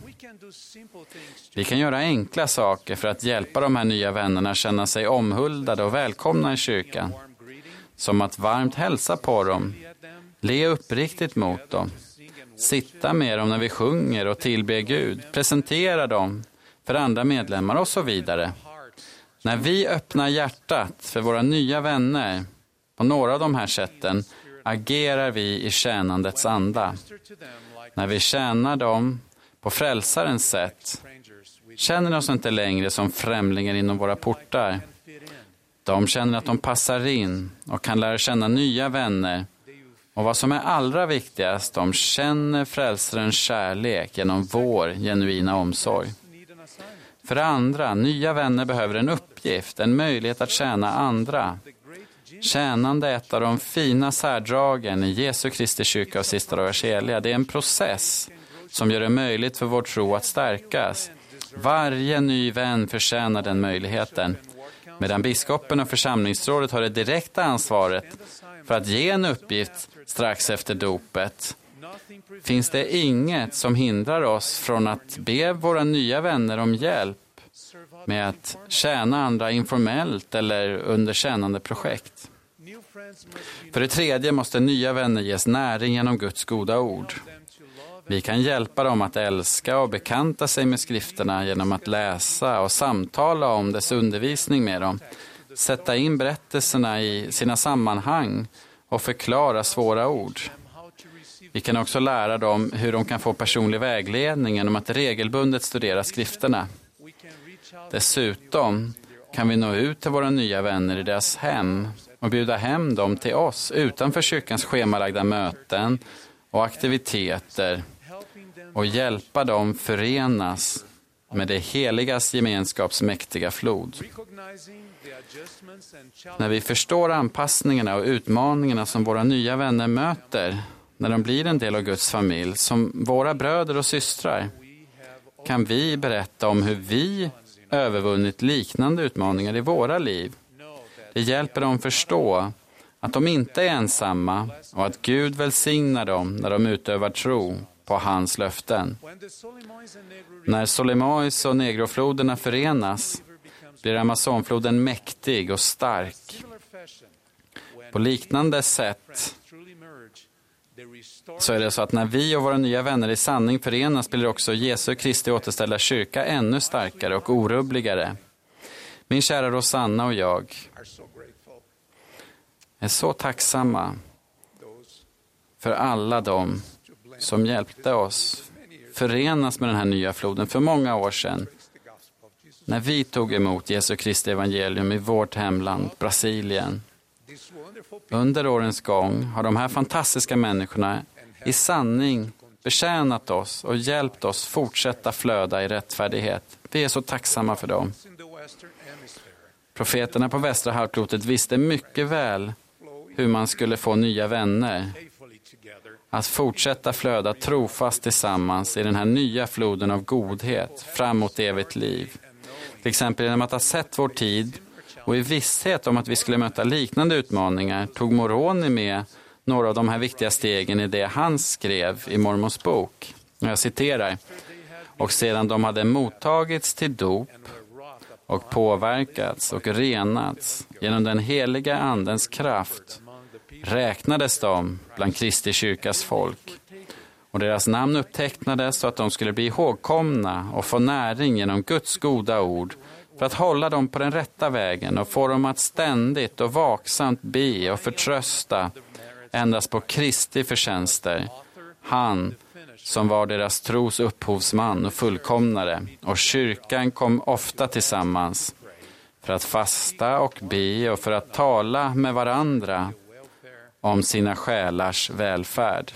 Vi kan göra enkla saker för att hjälpa de här nya vännerna känna sig omhuldade och välkomna i kyrkan. Som att varmt hälsa på dem, le uppriktigt mot dem, sitta med dem när vi sjunger och tillber Gud, presentera dem för andra medlemmar och så vidare. När vi öppnar hjärtat för våra nya vänner på några av de här sätten agerar vi i tjänandets anda. När vi tjänar dem på frälsarens sätt känner oss inte längre som främlingar inom våra portar. De känner att de passar in och kan lära känna nya vänner. Och vad som är allra viktigast, de känner frälsarens kärlek genom vår genuina omsorg. För det andra, nya vänner behöver en uppgift, en möjlighet att tjäna andra. Tjänande är ett av de fina särdragen i Jesu Kristi kyrka och sista dagars heliga. Det är en process som gör det möjligt för vår tro att stärkas. Varje ny vän förtjänar den möjligheten. Medan biskopen och församlingsrådet har det direkta ansvaret för att ge en uppgift strax efter dopet, finns det inget som hindrar oss från att be våra nya vänner om hjälp med att tjäna andra informellt eller under tjänande projekt. För det tredje måste nya vänner ges näring genom Guds goda ord. Vi kan hjälpa dem att älska och bekanta sig med skrifterna genom att läsa och samtala om dess undervisning med dem, sätta in berättelserna i sina sammanhang och förklara svåra ord. Vi kan också lära dem hur de kan få personlig vägledning genom att regelbundet studera skrifterna. Dessutom kan vi nå ut till våra nya vänner i deras hem och bjuda hem dem till oss utanför kyrkans schemalagda möten och aktiviteter och hjälpa dem förenas med det heligas gemenskaps mäktiga flod. När vi förstår anpassningarna och utmaningarna som våra nya vänner möter när de blir en del av Guds familj, som våra bröder och systrar, kan vi berätta om hur vi övervunnit liknande utmaningar i våra liv. Det hjälper dem förstå att de inte är ensamma och att Gud välsignar dem när de utövar tro på hans löften. När Solimois och Negrofloderna förenas blir Amazonfloden mäktig och stark. På liknande sätt så är det så att när vi och våra nya vänner i sanning förenas blir också Jesu Kristi återställda kyrka ännu starkare och orubbligare. Min kära Rosanna och jag är så tacksamma för alla de som hjälpte oss förenas med den här nya floden för många år sedan. När vi tog emot Jesu Kristi evangelium i vårt hemland, Brasilien. Under årens gång har de här fantastiska människorna i sanning betjänat oss och hjälpt oss fortsätta flöda i rättfärdighet. Vi är så tacksamma för dem. Profeterna på västra halvklotet visste mycket väl hur man skulle få nya vänner att fortsätta flöda trofast tillsammans i den här nya floden av godhet framåt evigt liv. Till exempel genom att ha sett vår tid och i visshet om att vi skulle möta liknande utmaningar tog Moroni med några av de här viktiga stegen i det han skrev i Mormons bok. Jag citerar: och sedan de hade mottagits till dop och påverkats och renats genom den heliga andens kraft räknades de bland Kristi kyrkas folk. Och deras namn upptecknades så att de skulle bli ihågkomna och få näring genom Guds goda ord för att hålla dem på den rätta vägen och få dem att ständigt och vaksamt be och förtrösta endast på Kristi förtjänster. Han som var deras tros upphovsman och fullkomnare, och kyrkan kom ofta tillsammans för att fasta och be och för att tala med varandra om sina själars välfärd.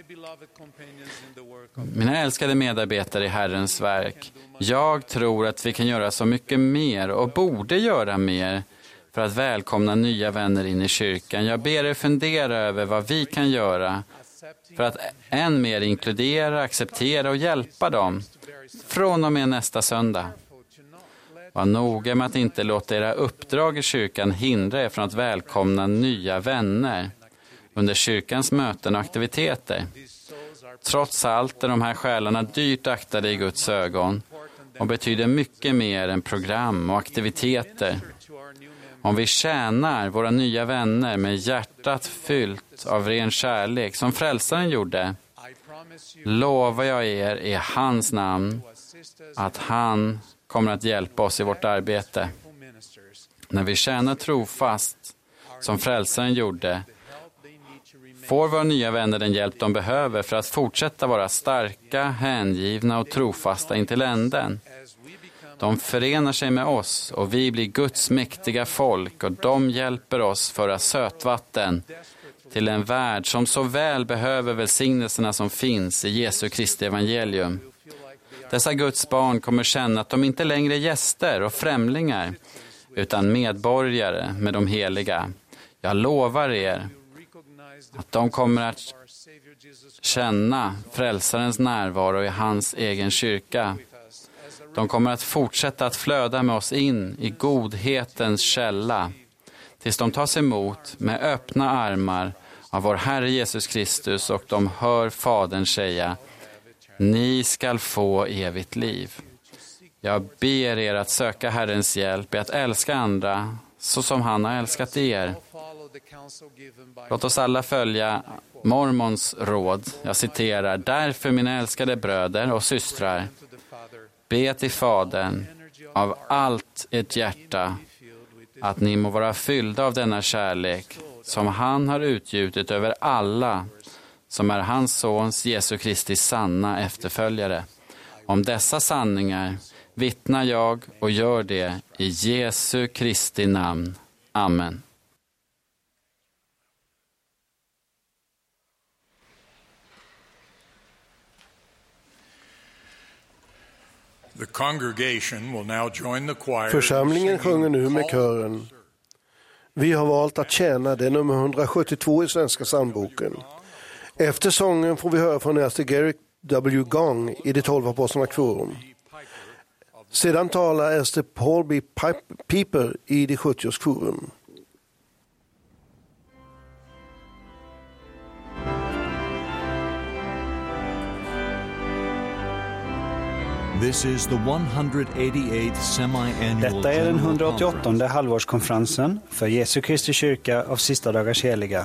Mina älskade medarbetare i Herrens verk, jag tror att vi kan göra så mycket mer och borde göra mer för att välkomna nya vänner in i kyrkan. Jag ber er fundera över vad vi kan göra för att än mer inkludera, acceptera och hjälpa dem från och med nästa söndag. Var noga med att inte låta era uppdrag i kyrkan hindra er från att välkomna nya vänner under kyrkans möten och aktiviteter. Trots allt är de här själarna dyrt aktade i Guds ögon och betyder mycket mer än program och aktiviteter. Om vi tjänar våra nya vänner med hjärtat fyllt av ren kärlek som frälsaren gjorde, lovar jag er i hans namn att han kommer att hjälpa oss i vårt arbete. När vi tjänar trofast som frälsaren gjorde, får våra nya vänner den hjälp de behöver för att fortsätta vara starka, hängivna och trofasta intill änden. De förenar sig med oss och vi blir Guds mäktiga folk och de hjälper oss föra sötvatten till en värld som så väl behöver välsignelserna som finns i Jesu Kristi evangelium. Dessa Guds barn kommer känna att de inte längre är gäster och främlingar utan medborgare med de heliga. Jag lovar er att de kommer att känna frälsarens närvaro i hans egen kyrka. De kommer att fortsätta att flöda med oss in i godhetens källa tills de tas emot med öppna armar av vår Herre Jesus Kristus och de hör Fadern säga: ni skall få evigt liv. Jag ber er att söka Herrens hjälp i att älska andra så som han har älskat er. Låt oss alla följa Mormons råd. Jag citerar: därför, mina älskade bröder och systrar, be till Fadern av allt ert hjärta att ni må vara fyllda av denna kärlek som han har utgjutit över alla som är hans sons Jesu Kristi sanna efterföljare. Om dessa sanningar vittnar jag och gör det i Jesu Kristi namn. Amen. Församlingen sjunger nu med kören. Vi har valt att tjäna, det är nummer hundrasjuttiotvå i Svenska psalmboken. Efter sången får vi höra från Ester Garrick W. Gong i de tolv apostlarna kvorum. Sedan talar Ester Paul B. Piper i de sjuttio kvorum. This is the one hundred eighty-eighth semi-annual Detta är den hundraåttioåttonde halvårskonferensen för Jesu Kristi kyrka av sista dagars heliga.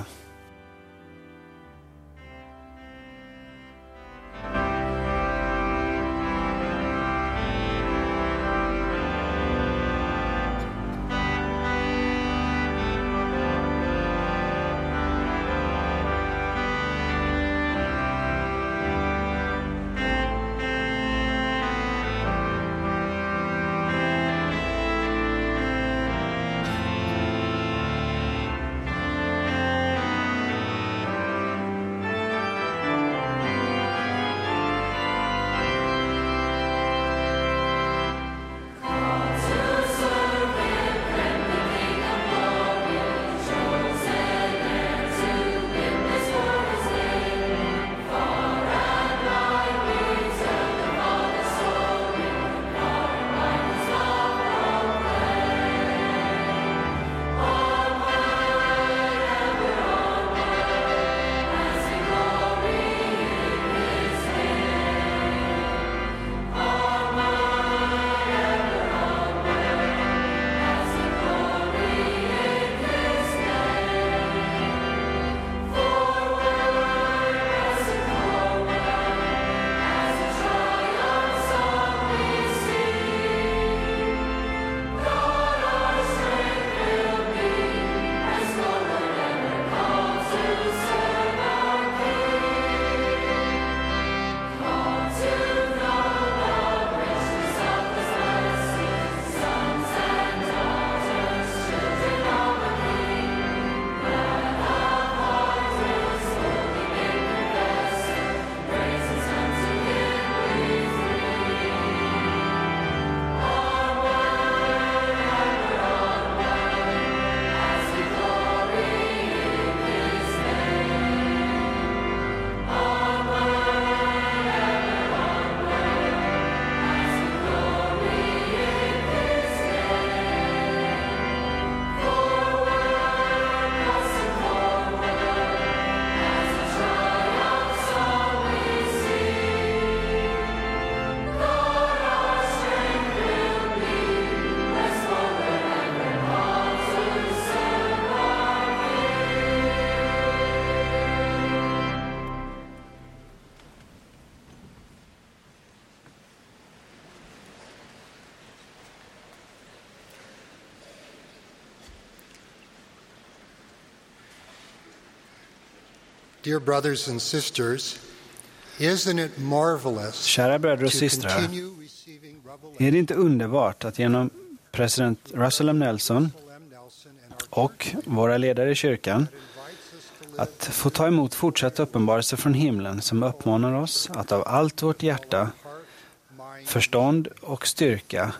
Dear brothers and sisters, isn't it marvelous? Kära bröder och systrar, är det inte underbart att genom president Russell M. Nelson och våra ledare i kyrkan att få ta emot fortsatt uppenbarelse från himlen som uppmanar oss att av allt vårt hjärta, förstånd och styrka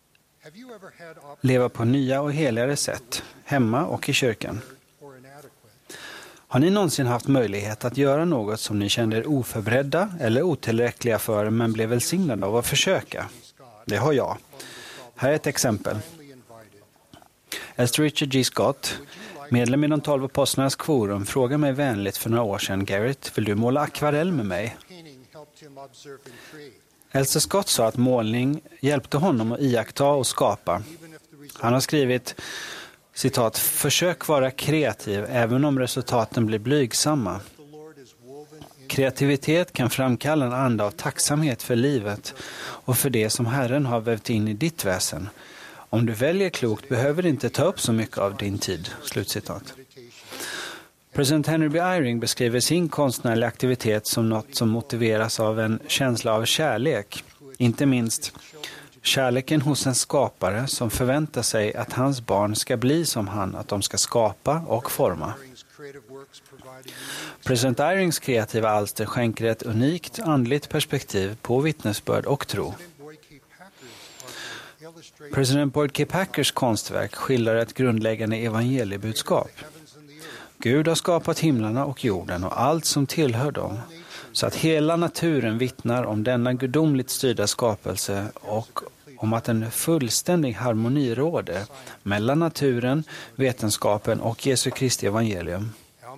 leva på nya och heligare sätt, hemma och i kyrkan. Har ni någonsin haft möjlighet att göra något som ni kände er oförberedda eller otillräckliga för men blev välsignade av att försöka? Det har jag. Här är ett exempel. Elster Richard G. Scott, medlem i de tolv apostlarnas kvorum, frågade mig vänligt för några år sedan: Garrett, vill du måla akvarell med mig? Elster Scott sa att målning hjälpte honom att iaktta och skapa. Han har skrivit, citat, försök vara kreativ även om resultaten blir blygsamma. Kreativitet kan framkalla en anda av tacksamhet för livet och för det som Herren har vävt in i ditt väsen. Om du väljer klokt behöver det inte ta upp så mycket av din tid. Slutcitat. President Henry B. Eyring beskriver sin konstnärliga aktivitet som något som motiveras av en känsla av kärlek. Inte minst kärleken hos en skapare som förväntar sig att hans barn ska bli som han, att de ska skapa och forma. President Eyrings kreativa alster skänker ett unikt andligt perspektiv på vittnesbörd och tro. President Boyd K. Packers konstverk skildrar ett grundläggande evangeliebudskap. Gud har skapat himlarna och jorden och allt som tillhör dem, så att hela naturen vittnar om denna gudomligt styrda skapelse och om att en fullständig harmoni råder mellan naturen, vetenskapen och Jesu Kristi evangelium.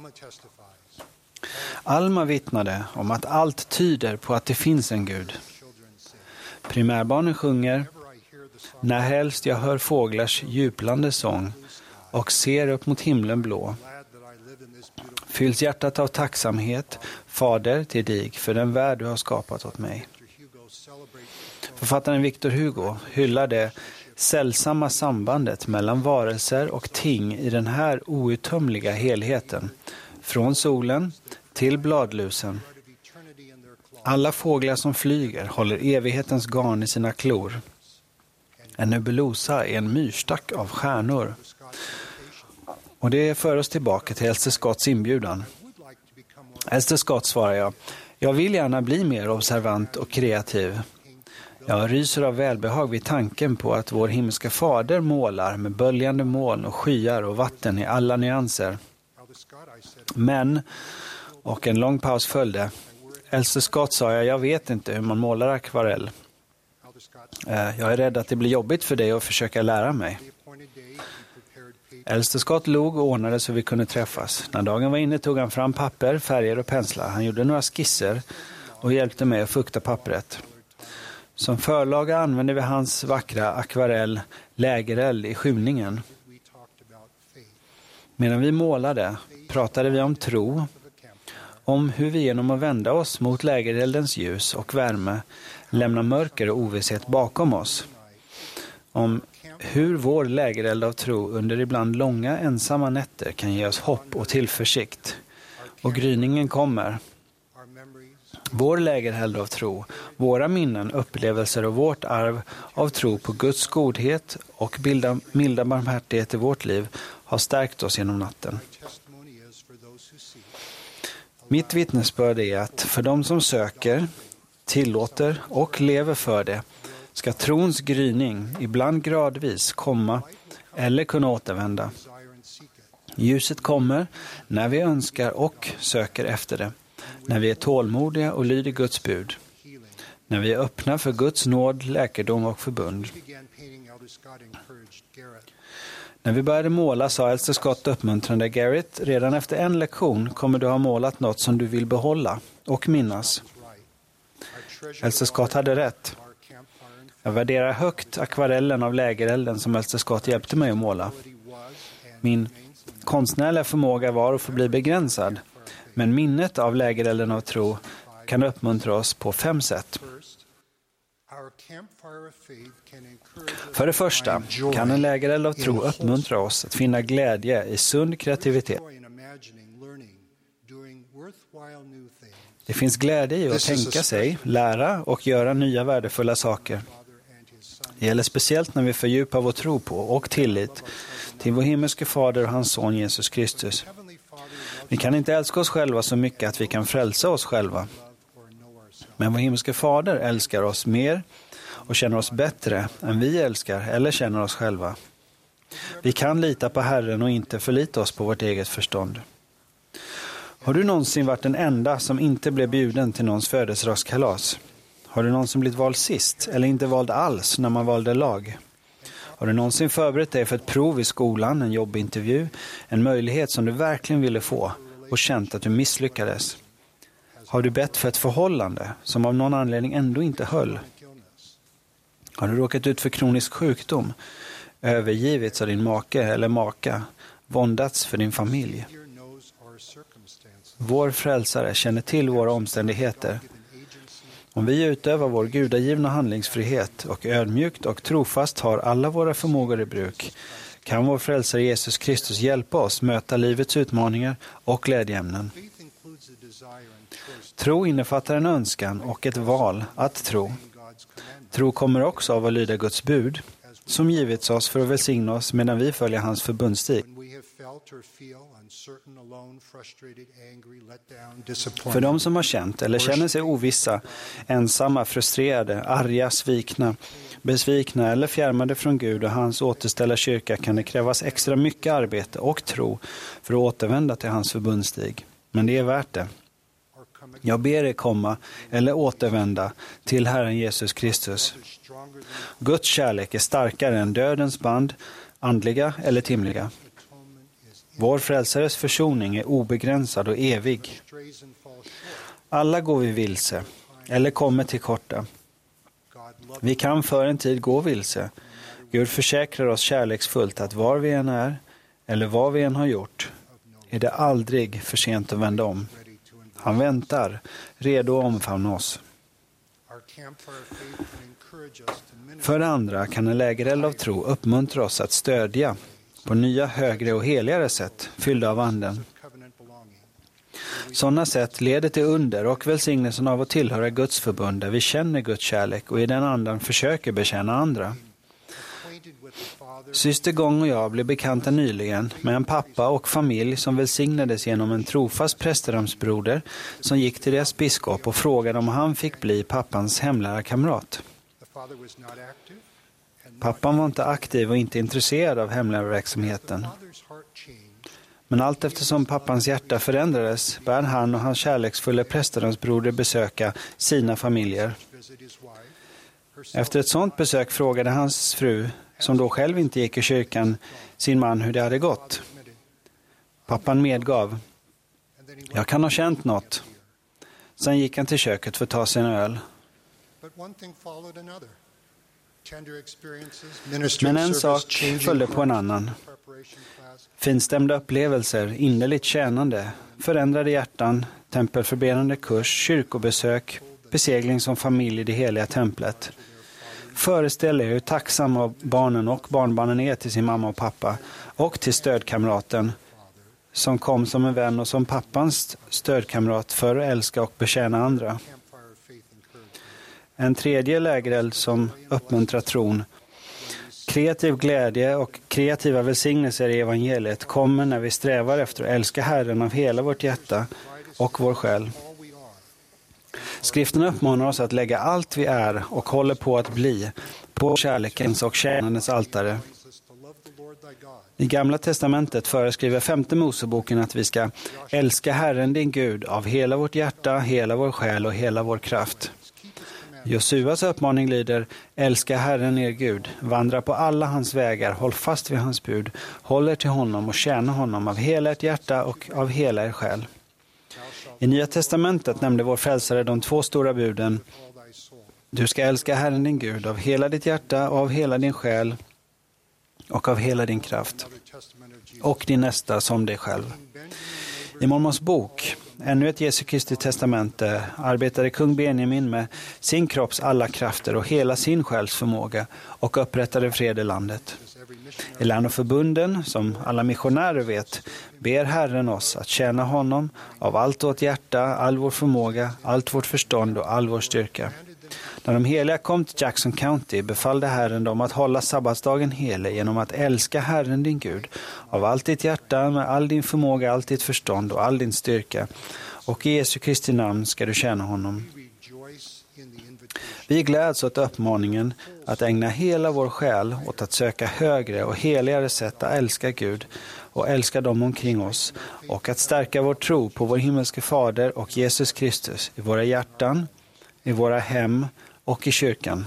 Alma vittnade om att allt tyder på att det finns en Gud. Primärbarnen sjunger: när helst jag hör fåglars djuplande sång och ser upp mot himlen blå, fylls hjärtat av tacksamhet, Fader, till dig för den värld du har skapat åt mig. Författaren Victor Hugo hyllar det sällsamma sambandet mellan varelser och ting i den här outtömliga helheten, från solen till bladlusen. Alla fåglar som flyger håller evighetens garn i sina klor. En nebulosa är en myrstack av stjärnor. Och det för oss tillbaka till Elster Scotts inbjudan. Elster Scott, svarar jag, jag vill gärna bli mer observant och kreativ. Jag ryser av välbehag vid tanken på att vår himmelska fader målar med böljande moln och skyar och vatten i alla nyanser. Men, och en lång paus följde, Elster Scott, sa jag, jag vet inte hur man målar akvarell. Jag är rädd att det blir jobbigt för dig att försöka lära mig. Elster Scott log och ordnade så vi kunde träffas. När dagen var inne tog han fram papper, färger och penslar. Han gjorde några skisser och hjälpte mig att fukta pappret. Som förlaga använde vi hans vackra akvarell lägereld i skymningen. Medan vi målade pratade vi om tro, om hur vi genom att vända oss mot lägereldens ljus och värme lämnar mörker och ovisshet bakom oss. Om hur vår lägereld av tro under ibland långa ensamma nätter kan ge oss hopp och tillförsikt. Och gryningen kommer. Vår lägereld av tro, våra minnen, upplevelser och vårt arv av tro på Guds godhet och bilda, milda barmhärtighet i vårt liv har stärkt oss genom natten. Mitt vittnesbörd är att för de som söker, tillåter och lever för det ska trons gryning ibland gradvis komma eller kunna återvända. Ljuset kommer när vi önskar och söker efter det, när vi är tålmodiga och lyder Guds bud, när vi är öppna för Guds nåd, läkedom och förbund. När vi började måla sa Elster Scott uppmuntrande: Garrett, redan efter en lektion kommer du ha målat något som du vill behålla och minnas. Elster Scott hade rätt. Jag värderar högt akvarellen av lägerelden som Elster Scott hjälpte mig att måla. Min konstnärliga förmåga var att få bli begränsad, men minnet av lägerelden av tro kan uppmuntra oss på fem sätt. För det första kan en lägereld av tro uppmuntra oss att finna glädje i sund kreativitet. Det finns glädje i att tänka sig, lära och göra nya värdefulla saker. Det gäller speciellt när vi fördjupar vår tro på och tillit till vår himmelske fader och hans son Jesus Kristus. Vi kan inte älska oss själva så mycket att vi kan frälsa oss själva. Men vår himmelske fader älskar oss mer och känner oss bättre än vi älskar eller känner oss själva. Vi kan lita på Herren och inte förlita oss på vårt eget förstånd. Har du någonsin varit den enda som inte blev bjuden till någons födelsedagskalas? Har du någonsin blivit vald sist eller inte vald alls när man valde lag? Har du någonsin förberett dig för ett prov i skolan, en jobbintervju, en möjlighet som du verkligen ville få och känt att du misslyckades? Har du bett för ett förhållande som av någon anledning ändå inte höll? Har du råkat ut för kronisk sjukdom, övergivits av din make eller maka, våndats för din familj? Vår frälsare känner till våra omständigheter. Om vi utövar vår gudagivna handlingsfrihet och ödmjukt och trofast har alla våra förmågor i bruk, kan vår frälsare Jesus Kristus hjälpa oss möta livets utmaningar och glädjeämnen. Tro innefattar en önskan och ett val att tro. Tro kommer också av att lyda Guds bud, som givits oss för att välsigna oss medan vi följer hans förbundsstig. För de som har känt eller känner sig ovissa, ensamma, frustrerade, arga, svikna, besvikna eller fjärmade från Gud och hans återställa kyrka kan det krävas extra mycket arbete och tro för att återvända till hans förbundsstig. Men det är värt det. Jag ber er komma eller återvända till Herren Jesus Kristus. Guds kärlek är starkare än dödens band, andliga eller timliga. Vår frälsares försoning är obegränsad och evig. Alla går vi vilse eller kommer till korta. Vi kan för en tid gå vilse. Gud försäkrar oss kärleksfullt att var vi än är eller vad vi än har gjort är det aldrig för sent att vända om. Han väntar, redo att omfamna oss. För det andra kan en lägereld av tro uppmuntra oss att stödja på nya, högre och heligare sätt fyllda av anden. Sådana sätt leder till under och välsignelsen av att tillhöra Guds förbund där vi känner Guds kärlek och i den andan försöker betjäna andra. Syster Gång och jag blev bekanta nyligen med en pappa och familj som välsignades genom en trofast prästerdomsbroder som gick till deras biskop och frågade om han fick bli pappans hemlärarkamrat. Pappan var inte aktiv och inte intresserad av hemlärarverksamheten. Men allt eftersom pappans hjärta förändrades började han och hans kärleksfulla prästerdomsbroder besöka sina familjer. Efter ett sådant besök frågade hans fru, som då själv inte gick i kyrkan, sin man hur det hade gått. Pappan medgav. Jag kan ha känt något. Sen gick han till köket för att ta sin öl. Men en sak följde på en annan. Finstämda upplevelser, innerligt tjänande, förändrade hjärtan, tempelförberedande kurs, kyrkobesök, besegling som familj i det heliga templet. Föreställ er hur tacksamma barnen och barnbarnen är till sin mamma och pappa och till stödkamraten som kom som en vän och som pappans stödkamrat för att älska och betjäna andra. En tredje lägereld som uppmuntrar tron. Kreativ glädje och kreativa välsignelser i evangeliet kommer när vi strävar efter att älska Herren av hela vårt hjärta och vår själ. Skriften uppmanar oss att lägga allt vi är och håller på att bli på kärlekens och tjänandets altare. I Gamla testamentet föreskriver femte Moseboken att vi ska älska Herren din Gud av hela vårt hjärta, hela vår själ och hela vår kraft. Josuas uppmaning lyder: älska Herren er Gud, vandra på alla hans vägar, håll fast vid hans bud, håll er till honom och tjäna honom av hela ert hjärta och av hela er själ. I Nya testamentet nämnde vår frälsare de två stora buden. Du ska älska Herren din Gud av hela ditt hjärta och av hela din själ och av hela din kraft och din nästa som dig själv. I Mormons bok, ännu ett Jesu Kristi testamente, arbetade kung Benjamin med sin kropps alla krafter och hela sin själs förmåga och upprättade fred i landet. I land och förbunden, som alla missionärer vet, ber Herren oss att tjäna honom av allt vårt hjärta, all vår förmåga, allt vårt förstånd och all vår styrka. När de heliga kom till Jackson County befallde Herren dem att hålla sabbatsdagen helig genom att älska Herren din Gud av allt ditt hjärta, med all din förmåga, allt ditt förstånd och all din styrka. Och i Jesu Kristi namn ska du tjäna honom. Vi gläds åt uppmaningen att ägna hela vår själ åt att söka högre och heligare sätt att älska Gud och älska dem omkring oss och att stärka vår tro på vår himmelske Fader och Jesus Kristus i våra hjärtan, i våra hem och i kyrkan.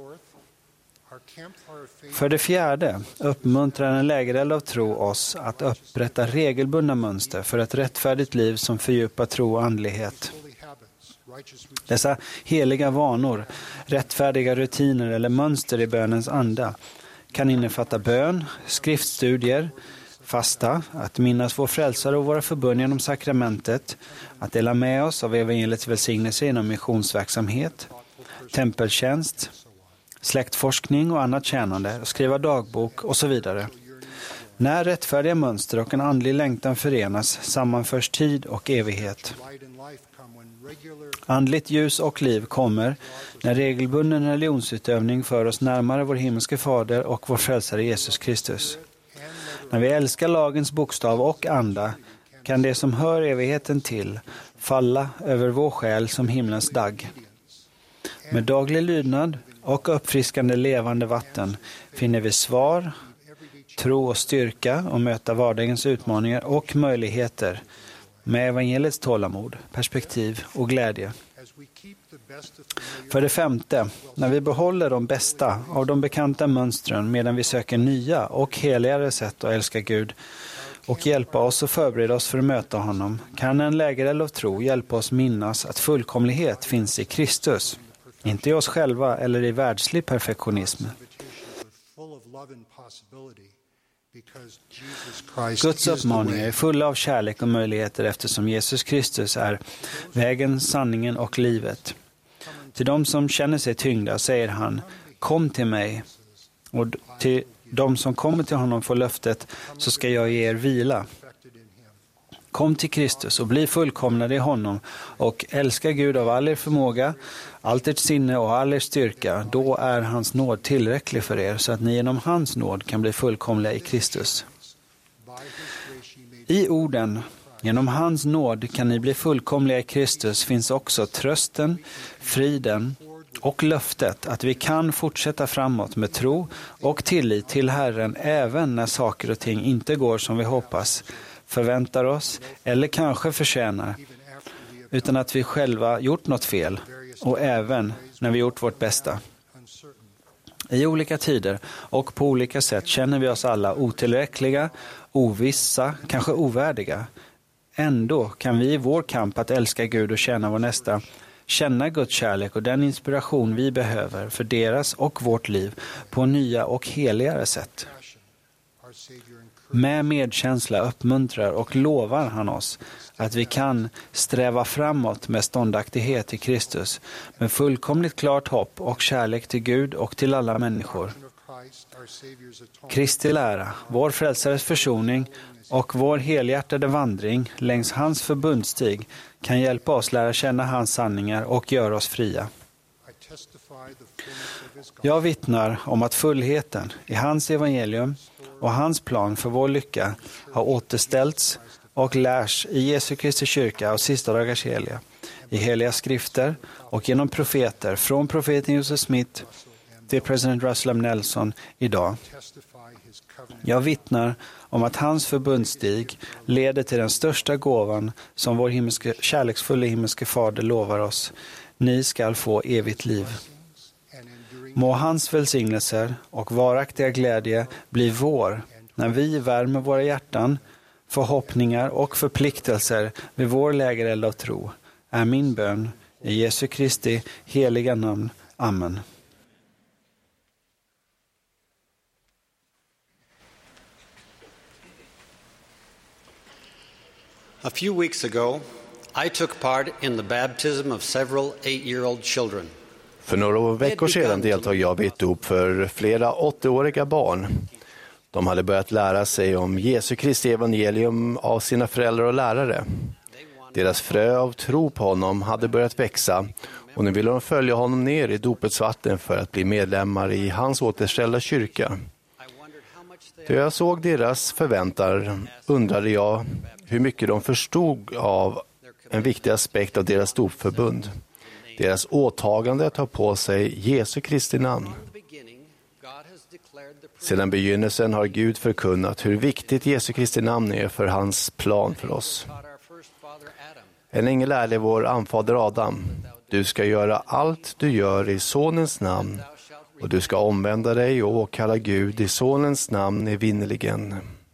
För det fjärde uppmuntrar en lägereld av tro oss att upprätta regelbundna mönster för ett rättfärdigt liv som fördjupar tro och andlighet. Dessa heliga vanor, rättfärdiga rutiner eller mönster i bönens anda kan innefatta bön, skriftstudier, fasta, att minnas vår frälsare och våra förbund genom sakramentet, att dela med oss av evangeliets välsignelse inom missionsverksamhet, tempeltjänst, släktforskning och annat tjänande, skriva dagbok och så vidare. När rättfärdiga mönster och en andlig längtan förenas sammanförs tid och evighet. Andligt ljus och liv kommer när regelbunden religionsutövning för oss närmare vår himmelske Fader och vår frälsare Jesus Kristus. När vi älskar lagens bokstav och anda kan det som hör evigheten till falla över vår själ som himlens dagg. Med daglig lydnad och uppfriskande levande vatten finner vi svar, tro och styrka och möta vardagens utmaningar och möjligheter med evangeliets tålamod, perspektiv och glädje. För det femte, när vi behåller de bästa av de bekanta mönstren medan vi söker nya och heligare sätt att älska Gud och hjälpa oss och förbereda oss för att möta honom, kan en lägereld av tro hjälpa oss minnas att fullkomlighet finns i Kristus, inte i oss själva eller i världslig perfektionism. Guds uppmaningar är fulla av kärlek och möjligheter eftersom Jesus Kristus är vägen, sanningen och livet. Till de som känner sig tyngda säger han, kom till mig. Och till de som kommer till honom får löftet, så ska jag ge er vila. Kom till Kristus och bli fullkomnade i honom och älska Gud av all er förmåga, allt ert sinne och all er styrka. Då är hans nåd tillräcklig för er så att ni genom hans nåd kan bli fullkomliga i Kristus. I orden, genom hans nåd kan ni bli fullkomliga i Kristus, finns också trösten, friden och löftet att vi kan fortsätta framåt med tro och tillit till Herren även när saker och ting inte går som vi hoppas, förväntar oss eller kanske förtjänar, utan att vi själva gjort något fel och även när vi gjort vårt bästa. I olika tider och på olika sätt känner vi oss alla otillräckliga, ovissa, kanske ovärdiga. Ändå kan vi i vår kamp att älska Gud och tjäna vår nästa känna Guds kärlek och den inspiration vi behöver för deras och vårt liv på nya och heligare sätt. Med medkänsla uppmuntrar och lovar han oss att vi kan sträva framåt med ståndaktighet i Kristus med fullkomligt klart hopp och kärlek till Gud och till alla människor. Kristi lära, vår frälsares försoning och vår helhjärtade vandring längs hans förbundsstig kan hjälpa oss lära känna hans sanningar och göra oss fria. Jag vittnar om att fullheten i hans evangelium och hans plan för vår lycka har återställts och lärs i Jesu Kristi kyrka och sista dagars heliga, i heliga skrifter och genom profeter från profeten Joseph Smith till president Russell M. Nelson idag. Jag vittnar om att hans förbundsstig leder till den största gåvan som vår himmelske, kärleksfulla himmelske fader lovar oss. Ni skall få evigt liv. Må hans välsignelser och varaktiga glädje bli vår när vi värmer våra hjärtan, förhoppningar och förpliktelser vid vår lägereld av tro, är min bön i Jesu Kristi heliga namn. Amen. A few weeks ago, I took part in the baptism of several eight-year-old children. För några veckor sedan deltog jag vid ett dop för flera åttaåriga barn. De hade börjat lära sig om Jesu Kristi evangelium av sina föräldrar och lärare. Deras frö av tro på honom hade börjat växa och nu ville de följa honom ner i dopets vatten för att bli medlemmar i hans återställda kyrka. Då jag såg deras förväntan undrade jag hur mycket de förstod av en viktig aspekt av deras dopförbund. Deras åtagande att ta på sig Jesu Kristi namn. Sedan begynnelsen har Gud förkunnat hur viktigt Jesu Kristi namn är för hans plan för oss. En ängel lärde vår anfader Adam: du ska göra allt du gör i sonens namn, och du ska omvända dig och åkalla Gud i sonens namn evinnerligen.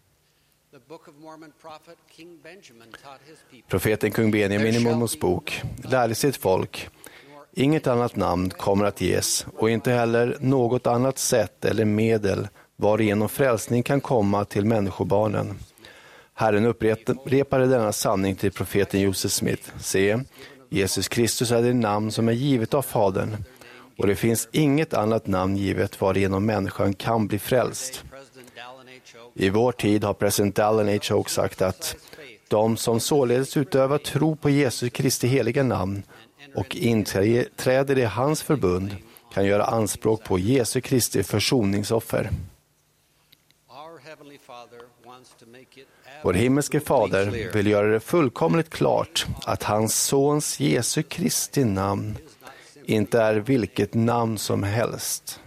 Profeten kung Benjamin i Mormons bok lärde sitt folk: inget annat namn kommer att ges, och inte heller något annat sätt eller medel varigenom frälsning kan komma till människobarnen. Herren upprepade denna sanning till profeten Joseph Smith: se, Jesus Kristus är det namn som är givet av Fadern, och det finns inget annat namn givet varigenom människan kan bli frälst. I vår tid har president Dallin H. Oaks sagt att de som således utövar tro på Jesus Kristi heliga namn och inträder i hans förbund kan göra anspråk på Jesu Kristi försoningsoffer. Vår himmelske fader vill göra det fullkomligt klart att hans sons Jesu Kristi namn inte är vilket namn som helst.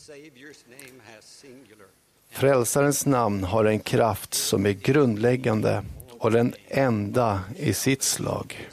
Frälsarens namn har en kraft som är grundläggande och den enda i sitt slag.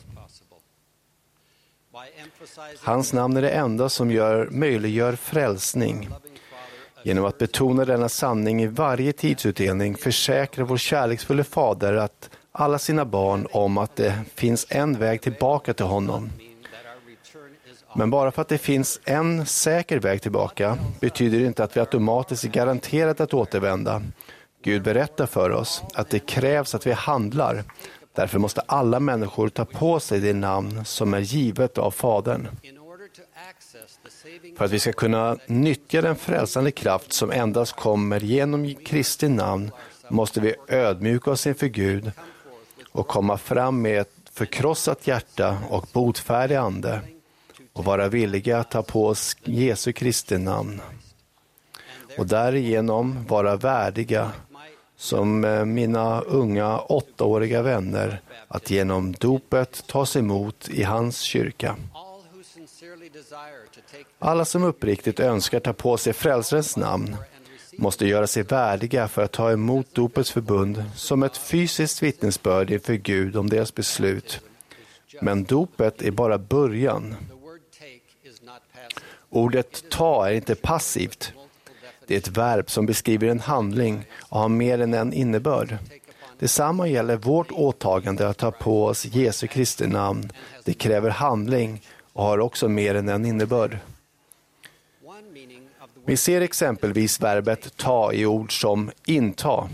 Hans namn är det enda som gör, möjliggör frälsning. Genom att betona denna sanning i varje tidsutdelning försäkrar vår kärleksfulla fader att alla sina barn om att det finns en väg tillbaka till honom. Men bara för att det finns en säker väg tillbaka betyder det inte att vi automatiskt är garanterat att återvända. Gud berättar för oss att det krävs att vi handlar. Därför måste alla människor ta på sig det namn som är givet av Fadern. För att vi ska kunna nyttja den frälsande kraft som endast kommer genom Kristi namn måste vi ödmjuka oss inför Gud och komma fram med ett förkrossat hjärta och botfärdig ande och vara villiga att ta på oss Jesu Kristi namn och därigenom vara värdiga som mina unga åttaåriga vänner att genom dopet tas emot i hans kyrka. Alla som uppriktigt önskar ta på sig frälsarens namn måste göra sig värdiga för att ta emot dopets förbund som ett fysiskt vittnesbörd inför Gud om deras beslut. Men dopet är bara början. Ordet ta är inte passivt. Det är ett verb som beskriver en handling och har mer än en innebörd. Detsamma gäller vårt åtagande att ta på oss Jesu Kristi namn. Det kräver handling och har också mer än en innebörd. Vi ser exempelvis verbet ta i ord som inta.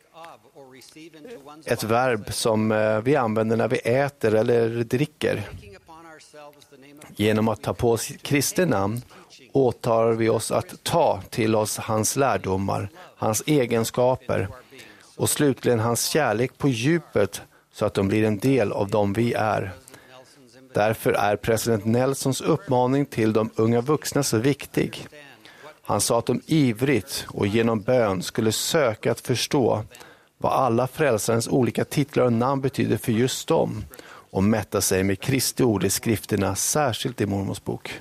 Ett verb som vi använder när vi äter eller dricker. Genom att ta på oss Kristi namn åtar vi oss att ta till oss hans lärdomar, hans egenskaper och slutligen hans kärlek på djupet så att de blir en del av dem vi är. Därför är president Nelsons uppmaning till de unga vuxna så viktig. Han sa att de ivrigt och genom bön skulle söka att förstå vad alla frälsarens olika titlar och namn betyder för just dem och mätta sig med Kristi ord i skrifterna, särskilt i Mormons bok.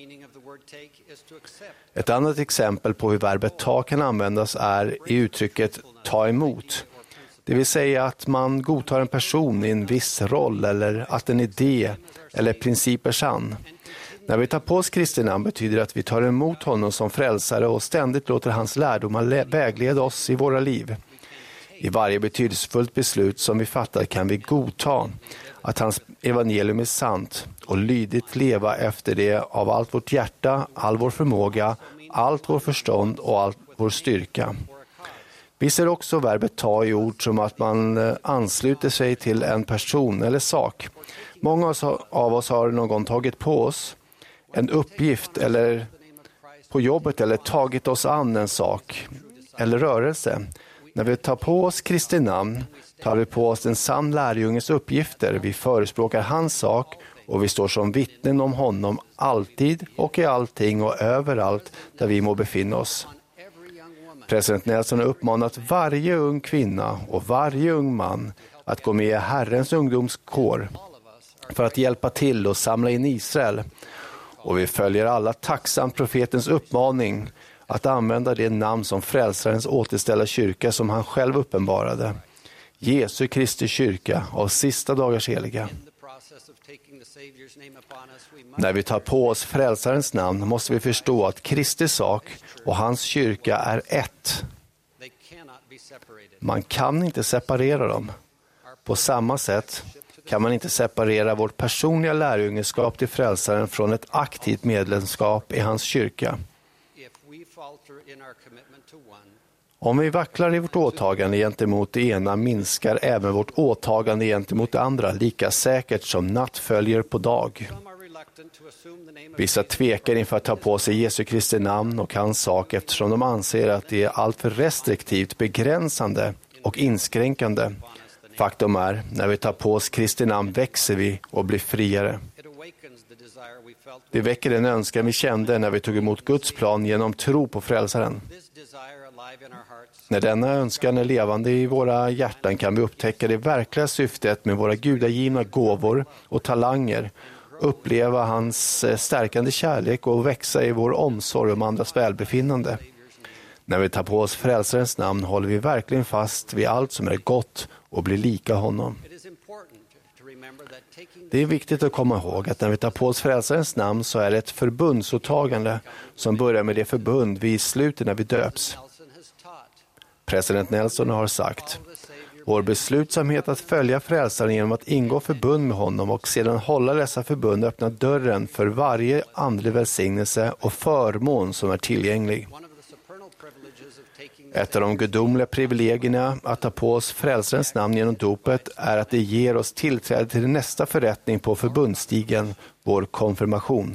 Ett annat exempel på hur verbet ta kan användas är i uttrycket ta emot. Det vill säga att man godtar en person i en viss roll eller att en idé eller princip är sann. När vi tar på oss Kristi namn betyder det att vi tar emot honom som frälsare och ständigt låter hans lärdomar vägleda oss i våra liv. I varje betydelsefullt beslut som vi fattar kan vi godta att hans evangelium är sant och lydigt leva efter det av allt vårt hjärta, all vår förmåga, allt vår förstånd och all vår styrka. Vi ser också verbet ta i ord som att man ansluter sig till en person eller sak. Många av oss har någon gång tagit på oss en uppgift eller på jobbet eller tagit oss an en sak. eller rörelse. När vi tar på oss Kristi namn tar vi på oss en sann lärjunges uppgifter. Vi förespråkar hans sak och vi står som vittnen om honom alltid och i allting och överallt där vi må befinna oss. President Nelson har uppmanat varje ung kvinna och varje ung man att gå med i Herrens ungdomskår för att hjälpa till och samla in Israel. Och vi följer alla tacksamt profetens uppmaning att använda det namn som frälsarens återställda kyrka som han själv uppenbarade. Jesu Kristi kyrka av sista dagars heliga. När vi tar på oss frälsarens namn måste vi förstå att Kristi sak och hans kyrka är ett. Man kan inte separera dem. På samma sätt kan man inte separera vårt personliga lärjungeskap till frälsaren från ett aktivt medlemskap i hans kyrka. Om vi vacklar i vårt åtagande gentemot det ena minskar även vårt åtagande gentemot det andra lika säkert som natt följer på dag. Vissa tvekar inför att ta på sig Jesu Kristi namn och hans sak eftersom de anser att det är alltför restriktivt, begränsande och inskränkande. Faktum är, när vi tar på oss Kristi namn växer vi och blir friare. Det väcker den önskan vi kände när vi tog emot Guds plan genom tro på frälsaren. När denna önskan är levande i våra hjärtan kan vi upptäcka det verkliga syftet med våra gudagivna gåvor och talanger, uppleva hans stärkande kärlek och växa i vår omsorg om andras välbefinnande. När vi tar på oss frälsarens namn håller vi verkligen fast vid allt som är gott och blir lika honom. Det är viktigt att komma ihåg att när vi tar på oss frälsarens namn så är det ett förbundsåtagande som börjar med det förbund vi sluter när vi döps. President Nelson har sagt: vår beslutsamhet att följa frälsaren genom att ingå förbund med honom och sedan hålla dessa förbund öppnar dörren för varje andlig välsignelse och förmån som är tillgänglig. Ett av de gudomliga privilegierna att ta på oss frälsarens namn genom dopet är att det ger oss tillträde till nästa förrättning på förbundsstigen, vår konfirmation.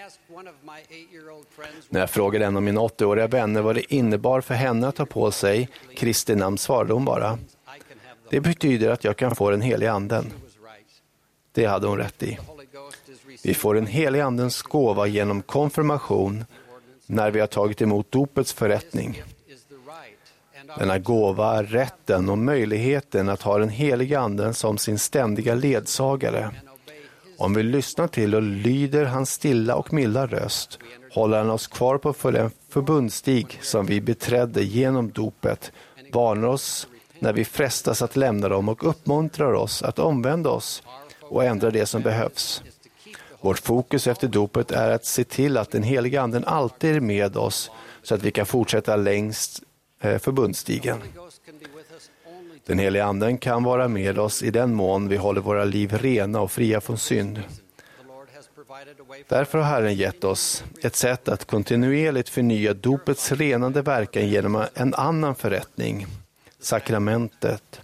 När jag frågade en av mina åttioåriga vänner vad det innebar för henne att ta på sig Kristi namn svarade hon bara: det betyder att jag kan få den heliga anden. Det hade hon rätt i. Vi får den heliga andens gåva genom konfirmation när vi har tagit emot dopets förrättning. Denna gåva är rätten och möjligheten att ha den heliga anden som sin ständiga ledsagare. Om vi lyssnar till och lyder hans stilla och milda röst håller han oss kvar på för den förbundsstig som vi beträdde genom dopet, varnar oss när vi frestas att lämna dem och uppmuntrar oss att omvända oss och ändra det som behövs. Vårt fokus efter dopet är att se till att den heliga anden alltid är med oss så att vi kan fortsätta längst eh, förbundsstigen. Den heliga anden kan vara med oss i den mån vi håller våra liv rena och fria från synd. Därför har Herren gett oss ett sätt att kontinuerligt förnya dopets renande verkan genom en annan förrättning, sakramentet.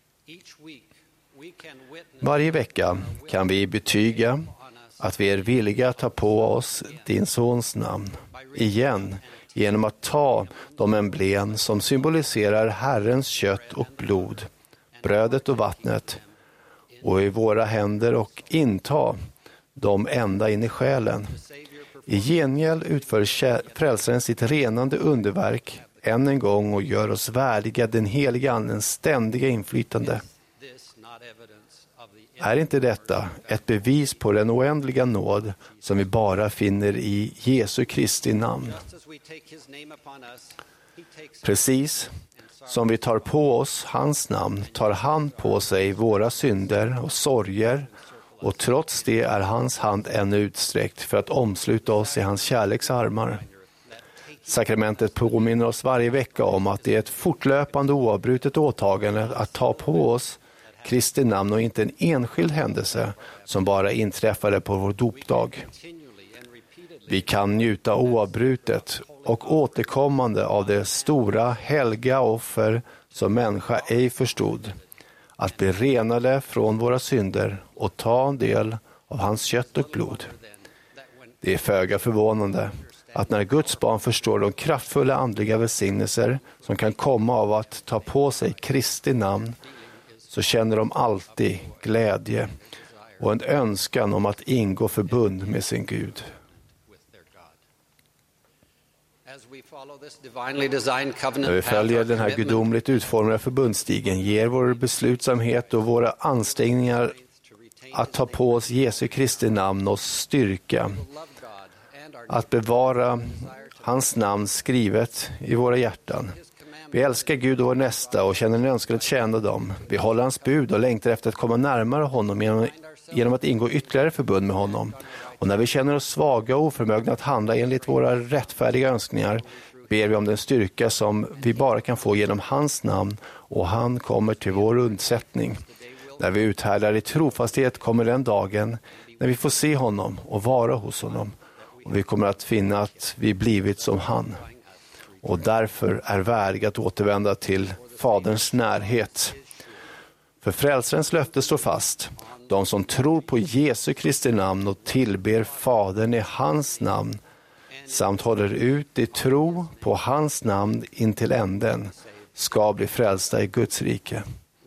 Varje vecka kan vi betyga att vi är villiga att ta på oss din sons namn igen genom att ta de emblem som symboliserar Herrens kött och blod, brödet och vattnet, och i våra händer och inta de ända in i själen. I gengäld utför frälsaren sitt renande underverk än en gång och gör oss värdiga den heliga andens ständiga inflytande. Är inte detta ett bevis på den oändliga nåd som vi bara finner i Jesu Kristi namn? Precis som vi tar på oss hans namn tar han på sig våra synder och sorger, och trots det är hans hand ännu utsträckt för att omsluta oss i hans kärleks armar. Sakramentet påminner oss varje vecka om att det är ett fortlöpande oavbrutet åtagande att ta på oss Kristi namn och inte en enskild händelse som bara inträffade på vår dopdag. Vi kan njuta oavbrutet och återkommande av det stora helga offer som människa ej förstod, att bli renade från våra synder och ta en del av hans kött och blod. Det är föga förvånande att när Guds barn förstår de kraftfulla andliga välsignelser som kan komma av att ta på sig Kristi namn, så känner de alltid glädje och en önskan om att ingå förbund med sin Gud. När vi följer den här gudomligt utformade förbundsstigen ger vår beslutsamhet och våra ansträngningar att ta på oss Jesu Kristi namn och styrka, att bevara hans namn skrivet i våra hjärtan. Vi älskar Gud och vår nästa och känner en önskan att tjäna dem. Vi håller hans bud och längtar efter att komma närmare honom genom, genom att ingå ytterligare förbund med honom. Och när vi känner oss svaga och oförmögna att handla enligt våra rättfärdiga önskningar, ber vi om den styrka som vi bara kan få genom hans namn, och han kommer till vår undsättning. När vi uthärdar i trofasthet kommer den dagen när vi får se honom och vara hos honom. Och vi kommer att finna att vi blivit som han. Och därför är värdiga att återvända till Faderns närhet. För frälsarens löfte står fast. De som tror på Jesu Kristi namn och tillber Fadern i hans namn samt håller ut i tro på hans namn in till änden ska bli frälsta i Guds rike.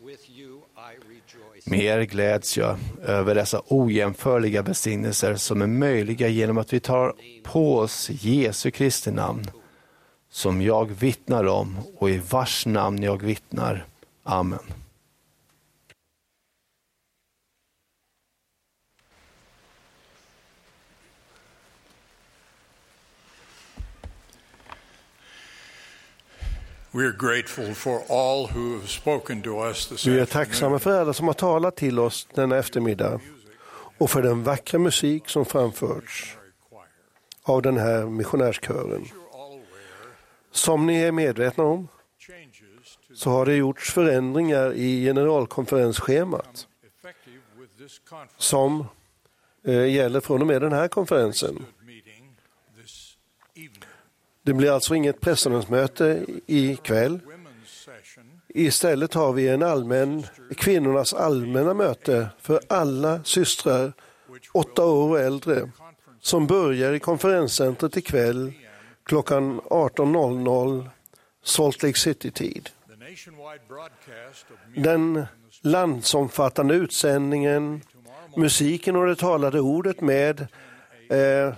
Mer gläds jag över dessa ojämförliga välsignelser som är möjliga genom att vi tar på oss Jesu Kristi namn, som jag vittnar om och i vars namn jag vittnar. Amen. We are grateful for all who have spoken to us this Vi är afternoon. tacksamma för alla som har talat till oss denna eftermiddag och för den vackra musik som framförts av den här missionärskören. Som ni är medvetna om så har det gjorts förändringar i generalkonferensschemat som eh, gäller från och med den här konferensen. Det blir alltså inget presidentsmöte ikväll. Istället har vi en allmän, kvinnornas allmänna möte för alla systrar, åtta år och äldre, som börjar i konferenscentret ikväll klockan arton noll noll Salt Lake City-tid. Den landsomfattande utsändningen, musiken och det talade ordet med eh,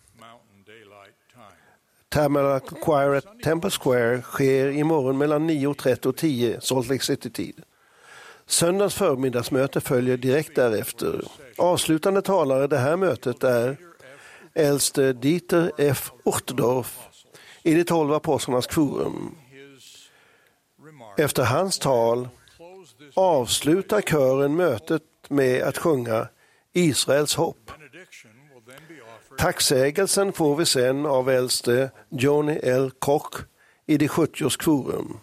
Tamara Choir at Temple Square sker imorgon mellan nio trettio och tio Salt Lake City-tid. Söndags förmiddagsmöte följer direkt därefter. Avslutande talare det här mötet är äldste Dieter F. Uchtdorf i de tolv apostlarnas kvorum. Efter hans tal avslutar kören mötet med att sjunga Israels hopp. Tacksägelsen får vi sen av äldste Johnny L. Koch i de sjuttioårs kvorum.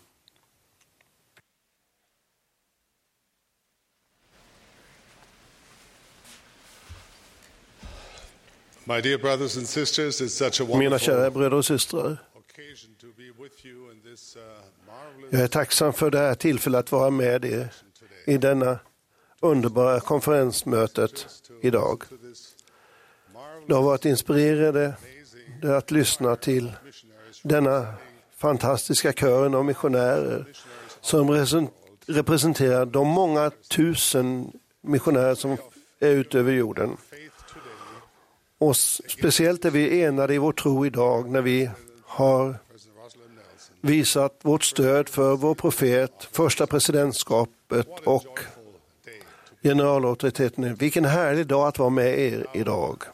My dear brothers and sisters, it's such a Mina kära wonderful bröder och systrar, occasion to be with you in this uh, marvelous jag är tacksam för det här tillfället att vara med er i denna underbara konferensmötet idag. Det har varit inspirerande att lyssna till denna fantastiska kören av missionärer som representerar de många tusen missionärer som är ute över jorden. Och speciellt är vi enade i vår tro idag när vi har visat vårt stöd för vår profet, första presidentskapet och generalauktoriteten. Vilken härlig dag att vara med er idag.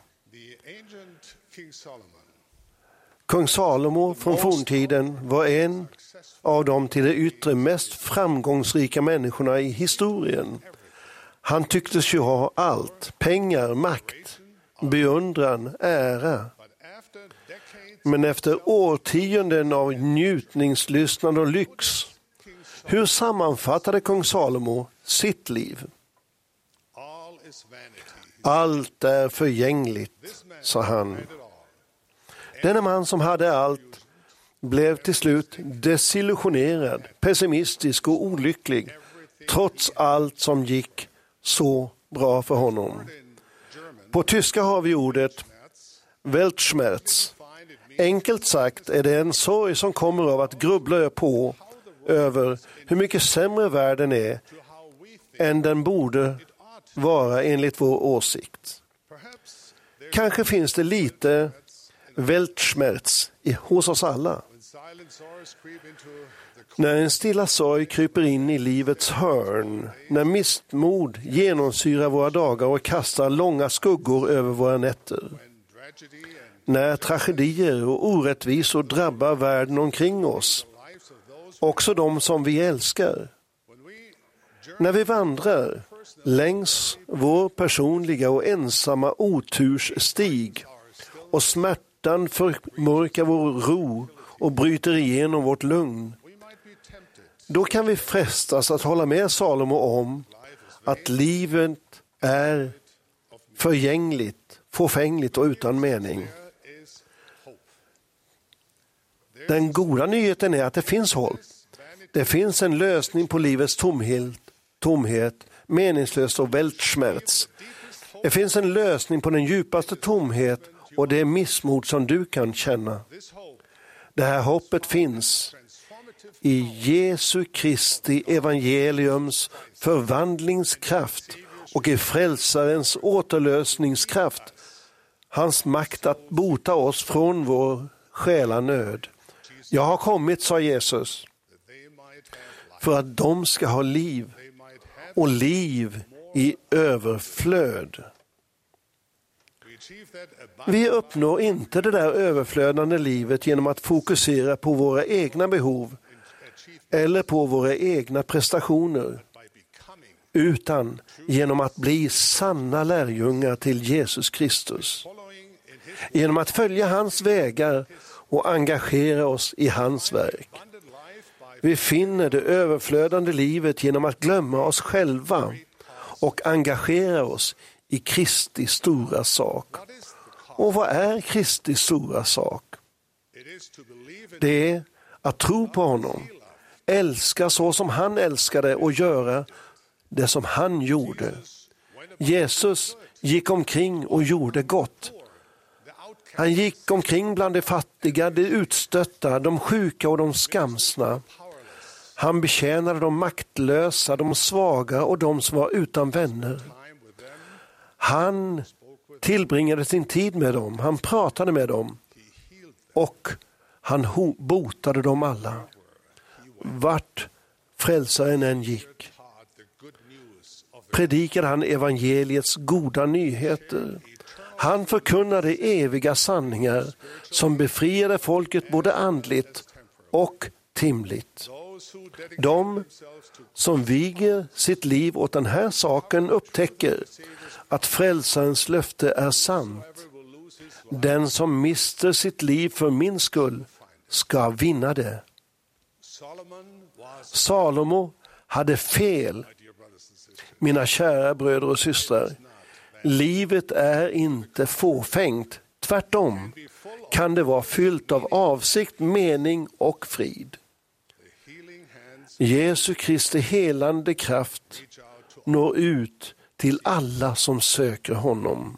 Kung Salomo från forntiden var en av de till det yttre mest framgångsrika människorna i historien. Han tycktes ju ha allt, pengar, makt, beundran, ära. Men efter årtionden av njutningslystnad och lyx, hur sammanfattade kung Salomo sitt liv? Allt är förgängligt, sa han. Denna man som hade allt blev till slut desillusionerad, pessimistisk och olycklig, trots allt som gick så bra för honom. På tyska har vi ordet Weltschmerz. Enkelt sagt är det en sorg som kommer av att grubbla på över hur mycket sämre världen är än den borde vara enligt vår åsikt. Kanske finns det lite Weltschmerz hos oss alla. När en stilla sorg kryper in i livets hörn, när missmod genomsyrar våra dagar och kastar långa skuggor över våra nätter. När tragedier och orättvisor drabbar världen omkring oss, också de som vi älskar. När vi vandrar längs vår personliga och ensamma otursstig och smärtan förmörkar vår ro och bryter igenom vårt lugn, då kan vi frestas att hålla med Salomo om att livet är förgängligt, fåfängligt och utan mening. Den goda nyheten är att det finns hopp. Det finns en lösning på livets tomhet, tomhet meningslöst och Weltschmerz. Det finns en lösning på den djupaste tomhet och det är missmod som du kan känna. Det här hoppet finns i Jesu Kristi evangeliums förvandlingskraft och i frälsarens återlösningskraft. Hans makt att bota oss från vår själanöd. Jag har kommit, sa Jesus, för att de ska ha liv och liv i överflöd. Vi uppnår inte det där överflödande livet genom att fokusera på våra egna behov eller på våra egna prestationer, utan genom att bli sanna lärjungar till Jesus Kristus. Genom att följa hans vägar och engagera oss i hans verk. Vi finner det överflödande livet genom att glömma oss själva och engagera oss i Kristi stora sak. Och vad är Kristi stora sak? Det är att tro på honom, älska så som han älskade och göra det som han gjorde. Jesus gick omkring och gjorde gott. Han gick omkring bland de fattiga, de utstötta, de sjuka och de skamsna. Han betjänade de maktlösa, de svaga och de som var utan vänner. Han tillbringade sin tid med dem, han pratade med dem och han botade dem alla. Vart frälsaren än gick predikade han evangeliets goda nyheter. Han förkunnade eviga sanningar som befriade folket både andligt och timligt. De som viger sitt liv åt den här saken upptäcker att frälsarens löfte är sant. Den som mister sitt liv för min skull ska vinna det. Salomo hade fel. Mina kära bröder och systrar, livet är inte fåfängt. Tvärtom kan det vara fyllt av avsikt, mening och frid. Jesu Kristi helande kraft når ut till alla som söker honom.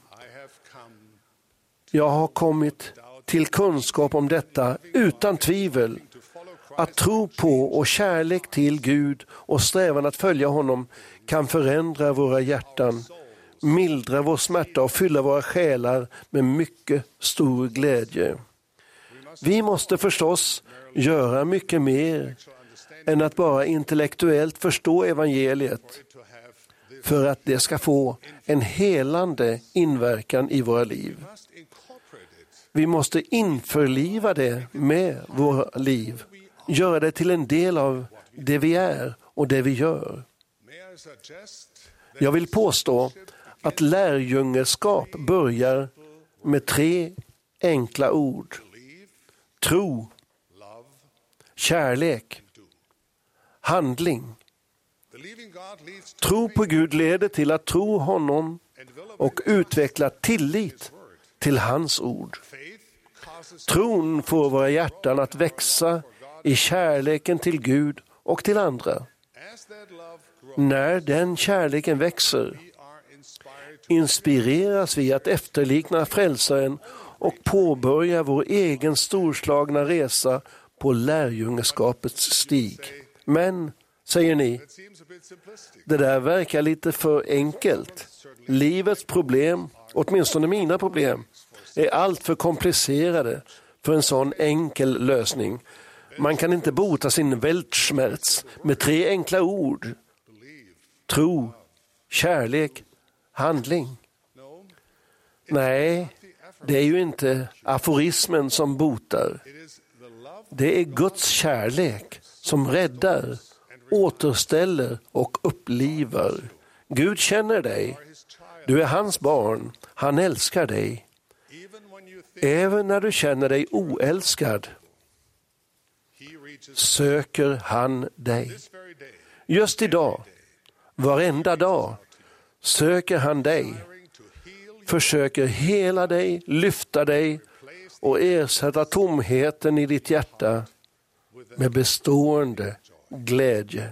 Jag har kommit till kunskap om detta utan tvivel. Att tro på och kärlek till Gud och strävan att följa honom kan förändra våra hjärtan, mildra vår smärta och fylla våra själar med mycket stor glädje. Vi måste förstås göra mycket mer än att bara intellektuellt förstå evangeliet för att det ska få en helande inverkan i våra liv. Vi måste införliva det med våra liv, göra det till en del av det vi är och det vi gör. Jag vill påstå att lärjungaskap börjar med tre enkla ord. Tro, kärlek, handling. Tro på Gud leder till att tro honom och utveckla tillit till hans ord. Tron får våra hjärtan att växa i kärleken till Gud och till andra. När den kärleken växer inspireras vi att efterlikna frälsaren och påbörja vår egen storslagna resa på lärjungeskapets stig. Men, säger ni, det där verkar lite för enkelt. Livets problem, åtminstone mina problem, är allt för komplicerade för en sån enkel lösning. Man kan inte bota sin Weltschmerz med tre enkla ord. Tro, kärlek, handling. Nej, det är ju inte aforismen som botar. Det är Guds kärlek som räddar, återställer och upplivar. Gud känner dig. Du är hans barn. Han älskar dig. Även när du känner dig oälskad söker han dig. Just idag, varenda dag, söker han dig. Försöker hela dig, lyfta dig och ersätta tomheten i ditt hjärta med bestående glädje.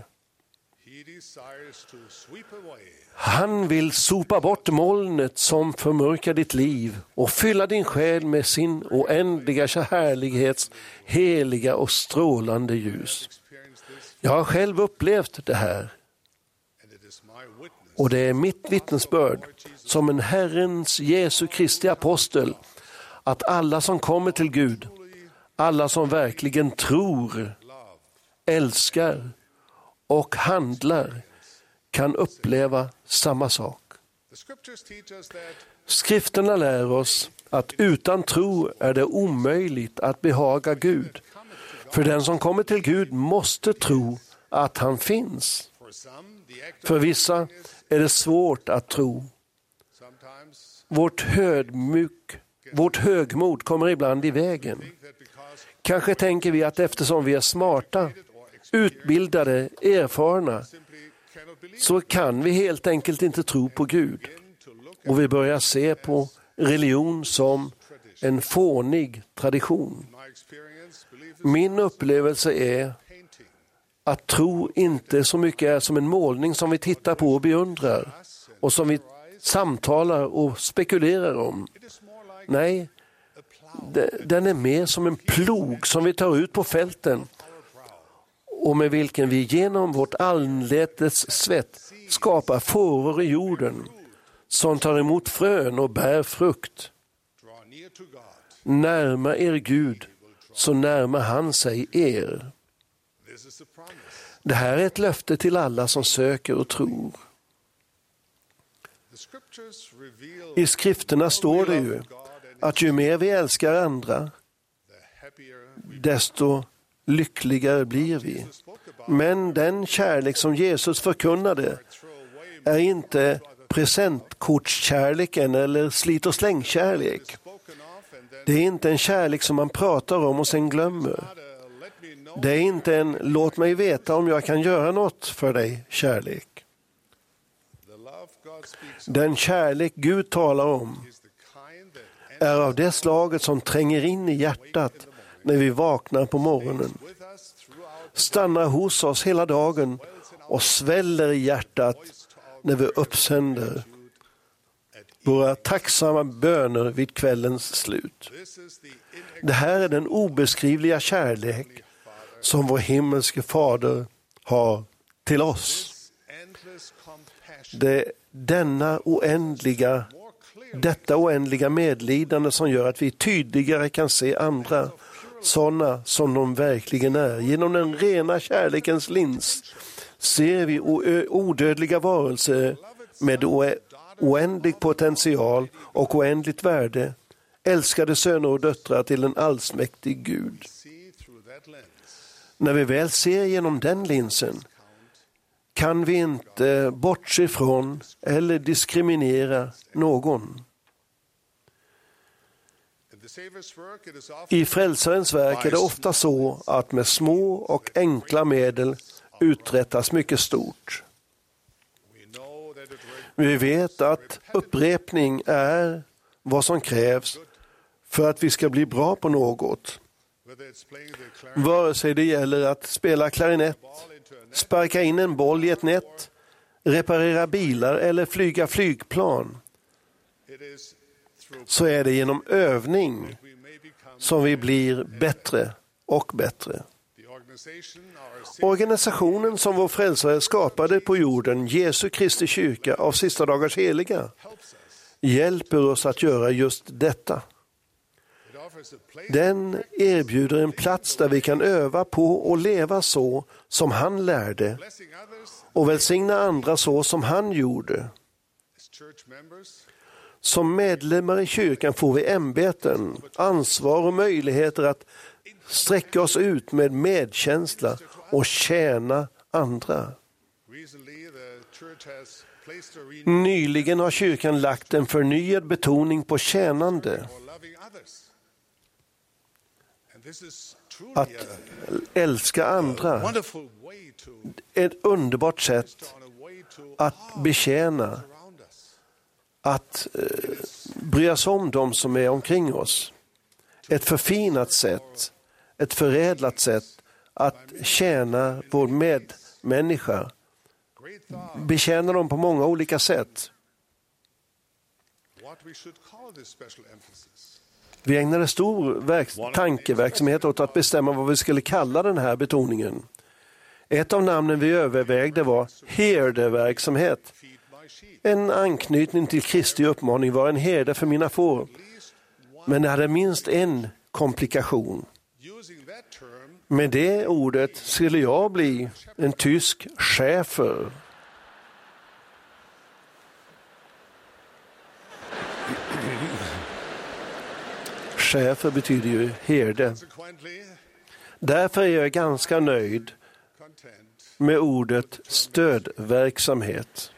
Han vill sopa bort molnet som förmörkar ditt liv och fylla din själ med sin oändliga härlighets heliga och strålande ljus. Jag har själv upplevt det här. Och det är mitt vittnesbörd som en Herrens Jesu Kristi apostel att alla som kommer till Gud, alla som verkligen tror, älskar och handlar kan uppleva samma sak. Skrifterna lär oss att utan tro är det omöjligt att behaga Gud. För den som kommer till Gud måste tro att han finns. För vissa är det svårt att tro. Vårt högmjuk, vårt högmod kommer ibland i vägen. Kanske tänker vi att eftersom vi är smarta, utbildade, erfarna, så kan vi helt enkelt inte tro på Gud. Och vi börjar se på religion som en fånig tradition. Min upplevelse är att tro inte så mycket är som en målning som vi tittar på och beundrar och som vi samtalar och spekulerar om. Nej, den är mer som en plog som vi tar ut på fälten och med vilken vi genom vårt anletes svett skapar fåror i jorden som tar emot frön och bär frukt. Närma er Gud, så närmar han sig er. Det här är ett löfte till alla som söker och tror. I skrifterna står det ju att ju mer vi älskar andra, desto lyckligare blir vi. Men den kärlek som Jesus förkunnade är inte presentkortskärleken eller slit- och slängkärlek. Det är inte en kärlek som man pratar om och sen glömmer. Det är inte en låt mig veta om jag kan göra något för dig kärlek. Den kärlek Gud talar om är av det slaget som tränger in i hjärtat när vi vaknar på morgonen. Stannar hos oss hela dagen och sväller i hjärtat när vi uppsänder våra tacksamma böner vid kvällens slut. Det här är den obeskrivliga kärlek som vår himmelske fader har till oss. Det är denna oändliga, detta oändliga medlidande som gör att vi tydligare kan se andra sådana som de verkligen är. Genom den rena kärlekens lins ser vi odödliga varelser med oändlig potential och oändligt värde, älskade söner och döttrar till en allsmäktig Gud. När vi väl ser genom den linsen kan vi inte bortse från eller diskriminera någon. I frälsarens verk är det ofta så att med små och enkla medel uträttas mycket stort. Vi vet att upprepning är vad som krävs för att vi ska bli bra på något. Vare sig det gäller att spela klarinett, sparka in en boll i ett nät, reparera bilar eller flyga flygplan. så är det genom övning som vi blir bättre och bättre. Organisationen som vår frälsare skapade på jorden, Jesu Kristi kyrka av sista dagars heliga, hjälper oss att göra just detta. Den erbjuder en plats där vi kan öva på och leva så som han lärde och välsigna andra så som han gjorde. Som medlemmar i kyrkan får vi ämbeten, ansvar och möjligheter att sträcka oss ut med medkänsla och tjäna andra. Nyligen har kyrkan lagt en förnyad betoning på tjänande. Att älska andra. Ett underbart sätt att betjäna. Att eh, bry oss om dem som är omkring oss. Ett förfinat sätt, ett förädlat sätt att tjäna vår medmänniska. Betjäna dem på många olika sätt. Vi ägnade stor verk- tankeverksamhet åt att bestämma vad vi skulle kalla den här betoningen. Ett av namnen vi övervägde var herdeverksamhet. En anknytning till Kristi uppmaning var en herde för mina får. Men det hade minst en komplikation. Med det ordet skulle jag bli en tysk schäfer. Schäfer betyder ju herde. Därför är jag ganska nöjd med ordet stödverksamhet.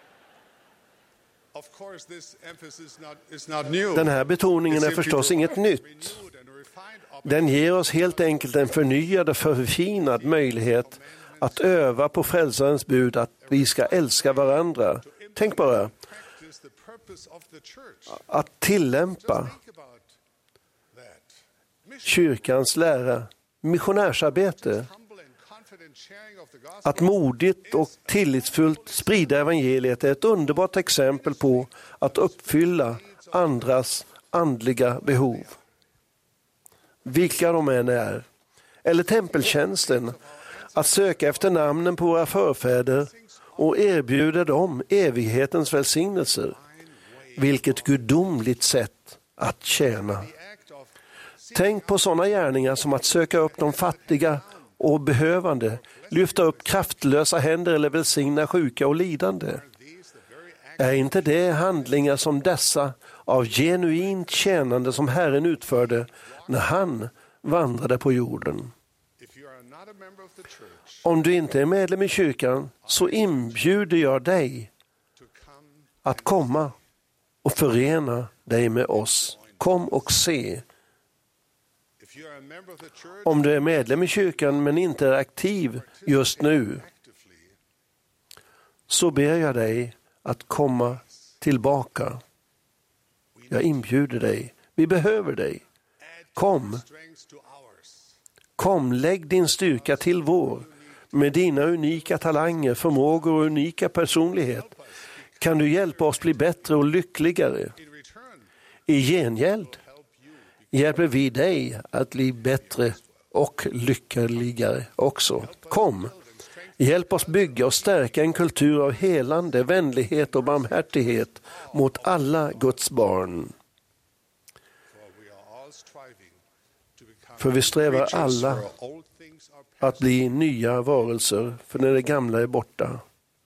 Den här betoningen är förstås inget nytt. Den ger oss helt enkelt en förnyad och förfinad möjlighet att öva på frälsarens bud att vi ska älska varandra. Tänk bara att tillämpa kyrkans lära, missionärsarbete. Att modigt och tillitsfullt sprida evangeliet är ett underbart exempel på att uppfylla andras andliga behov. Vilka de än är. Eller tempeltjänsten, att söka efter namnen på våra förfäder och erbjuda dem evighetens välsignelser. Vilket gudomligt sätt att tjäna. Tänk på sådana gärningar som att söka upp de fattiga och behövande, lyfta upp kraftlösa händer eller välsigna sjuka och lidande. Är inte det handlingar som dessa av genuint tjänande som Herren utförde när han vandrade på jorden? Om du inte är medlem i kyrkan så inbjuder jag dig att komma och förena dig med oss. Kom och se. Om du är medlem i kyrkan men inte är aktiv just nu så ber jag dig att komma tillbaka. Jag inbjuder dig. Vi behöver dig. Kom. Kom, lägg din styrka till vår. Med dina unika talanger, förmågor och unika personlighet kan du hjälpa oss bli bättre och lyckligare. I gengäld hjälper vi dig att bli bättre och lyckligare också. Kom, hjälp oss bygga och stärka en kultur av helande, vänlighet och barmhärtighet mot alla Guds barn. För vi strävar alla att bli nya varelser, för när det gamla är borta.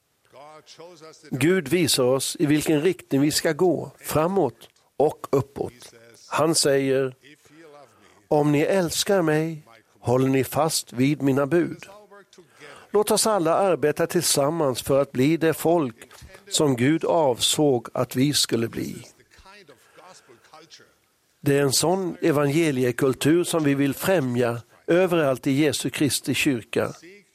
Gud visar oss i vilken riktning vi ska gå, framåt och uppåt. Han säger, om ni älskar mig, håller ni fast vid mina bud. Låt oss alla arbeta tillsammans för att bli det folk som Gud avsåg att vi skulle bli. Det är en sån evangeliekultur som vi vill främja överallt i Jesu Kristi kyrka.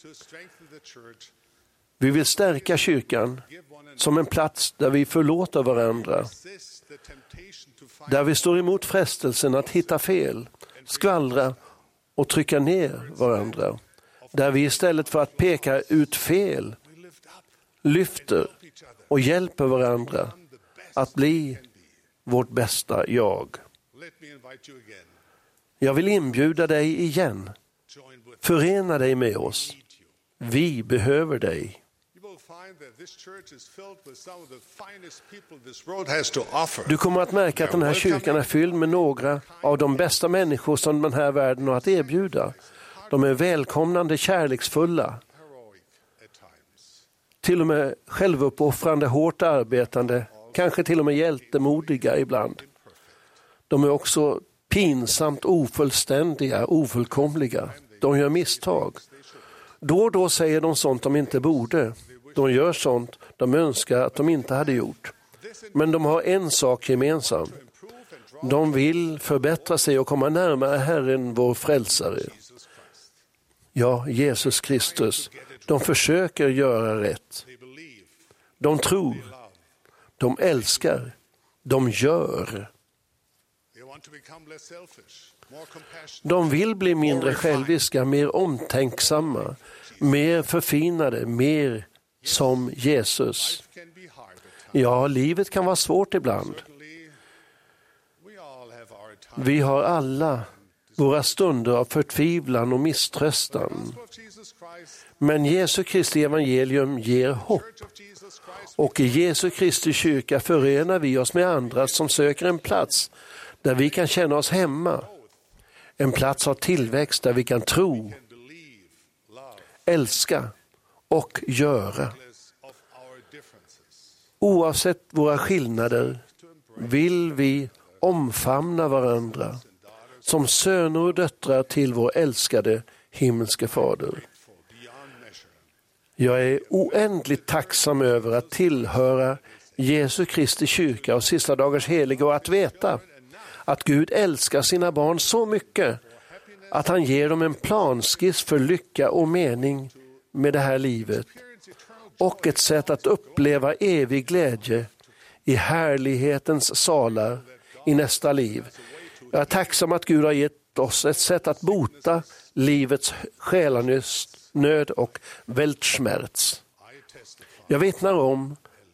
Vi vill stärka kyrkan som en plats där vi förlåter varandra. Där vi står emot frestelsen att hitta fel, skvallra och trycka ner varandra. Där vi istället för att peka ut fel, lyfter och hjälper varandra att bli vårt bästa jag. Jag vill inbjuda dig igen. Förena dig med oss. Vi behöver dig. Du kommer att märka att den här kyrkan är fylld med några av de bästa människor som den här världen har att erbjuda. De är välkomnande, kärleksfulla. Till och med självuppoffrande, hårt arbetande, kanske till och med hjältemodiga ibland. De är också pinsamt ofullständiga, ofullkomliga. De gör misstag. Då och då säger de sånt de inte borde. De gör sånt de önskar att de inte hade gjort. Men de har en sak gemensam. De vill förbättra sig och komma närmare Herren, vår frälsare. Ja, Jesus Kristus. De försöker göra rätt. De tror. De älskar. De gör. De vill bli mindre själviska, mer omtänksamma, mer förfinade, mer som Jesus. Ja, livet kan vara svårt ibland. Vi har alla våra stunder av förtvivlan och misströstan. Men Jesu Kristi evangelium ger hopp. Och i Jesu Kristi kyrka förenar vi oss med andra som söker en plats där vi kan känna oss hemma. En plats av tillväxt där vi kan tro, älska och göra. Oavsett våra skillnader vill vi omfamna varandra som söner och döttrar till vår älskade himmelske fader. Jag är oändligt tacksam över att tillhöra Jesu Kristi kyrka och sista dagars heliga och att veta att Gud älskar sina barn så mycket att han ger dem en planskiss för lycka och mening med det här livet och ett sätt att uppleva evig glädje i härlighetens salar i nästa liv. Jag är tacksam att Gud har gett oss ett sätt att bota livets själanöd och weltschmerz. Jag vittnar om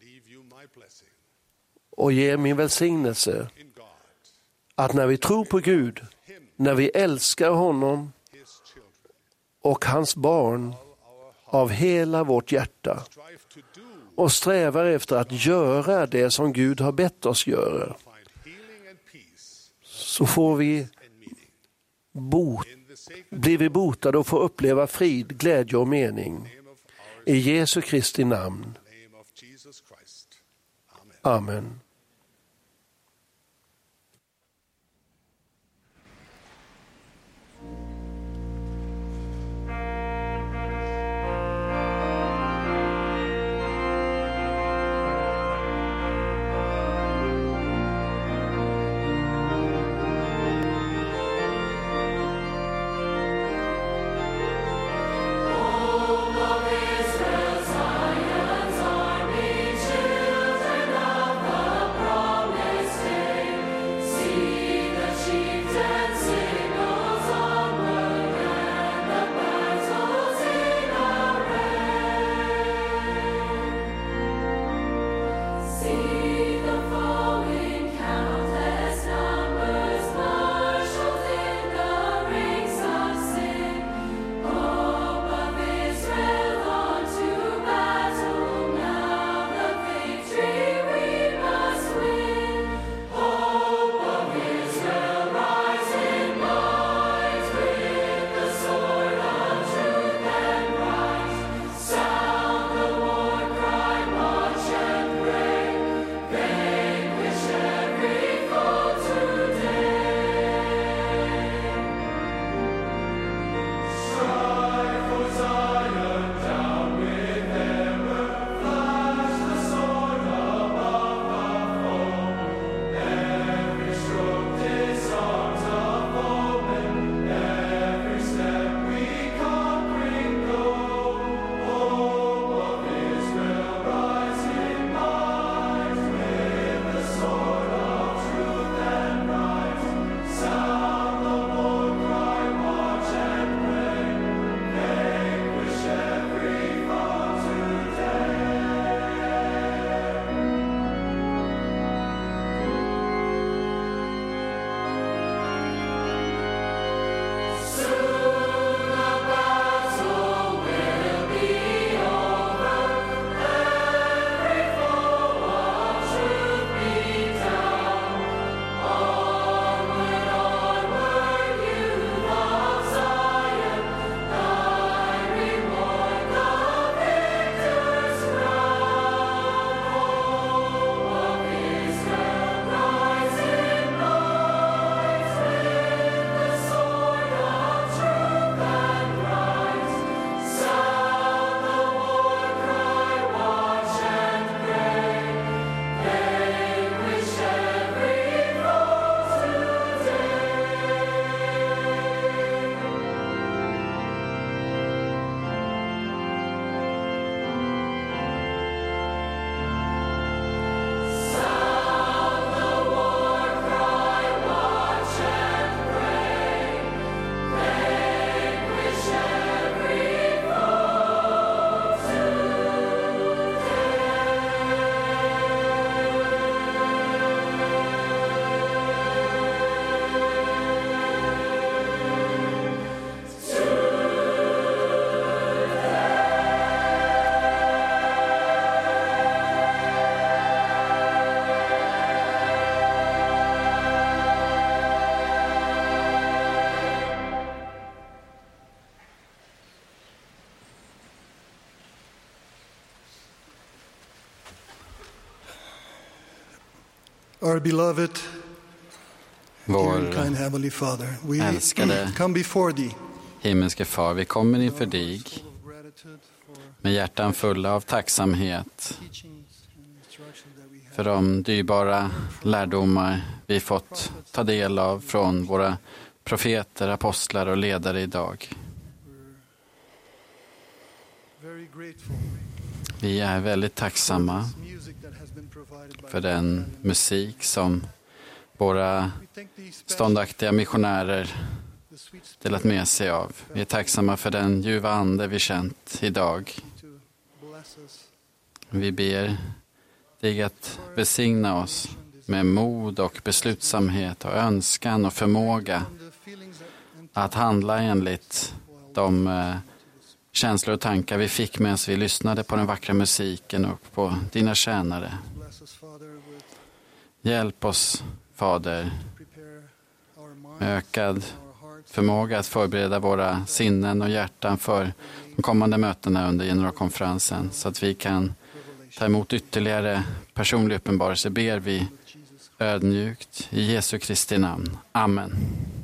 och ger min välsignelse att när vi tror på Gud, när vi älskar honom och hans barn av hela vårt hjärta och strävar efter att göra det som Gud har bett oss göra, så får vi bot, blir vi botade och får uppleva frid, glädje och mening. I Jesu Kristi namn. Amen. Israel, Zion's army, children of the Our beloved, Vår dear and kind Heavenly Father, we älskade come before Thee himmelske far, vi kommer inför dig med hjärtan fulla av tacksamhet för de dyrbara lärdomar vi fått ta del av från våra profeter, apostlar och ledare idag. Vi är väldigt tacksamma för den musik som våra ståndaktiga missionärer delat med sig av. Vi är tacksamma för den ljuva ande vi känt idag. Vi ber dig att välsigna oss med mod och beslutsamhet och önskan och förmåga att handla enligt de eh, känslor och tankar vi fick medan vi lyssnade på den vackra musiken och på dina tjänare. Hjälp oss, Fader, med ökad förmåga att förbereda våra sinnen och hjärtan för de kommande mötena under generalkonferensen så att vi kan ta emot ytterligare personlig uppenbarelse ber vi ödmjukt i Jesu Kristi namn. Amen.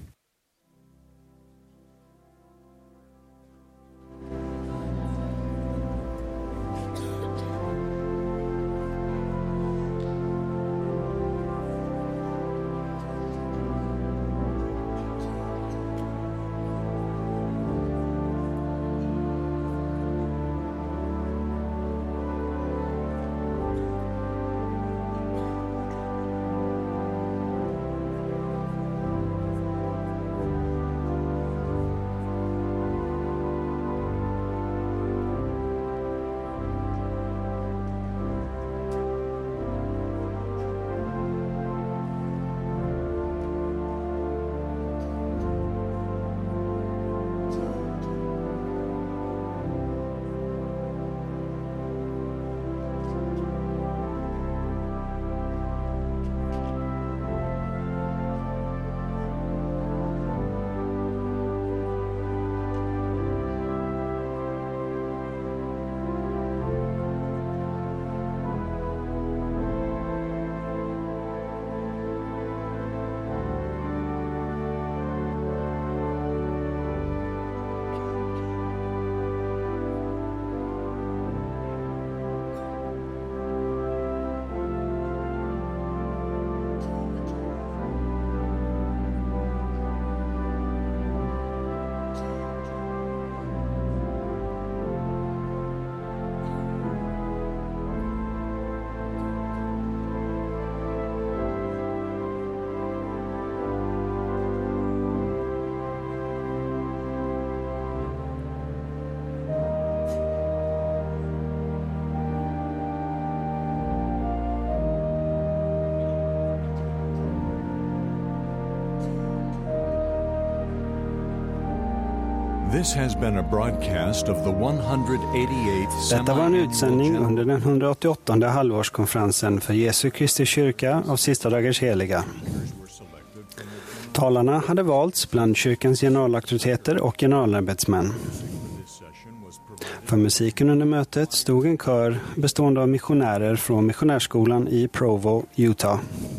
This has been a broadcast of the one hundred eighty-eighth Detta var en utsändning under den hundraåttioåttonde halvårskonferensen för Jesu Kristi kyrka av Sista dagars heliga. Talarna hade valts bland kyrkans generalauktoriteter och generalarbetsmän. För musiken under mötet stod en kör bestående av missionärer från missionärskolan i Provo, Utah.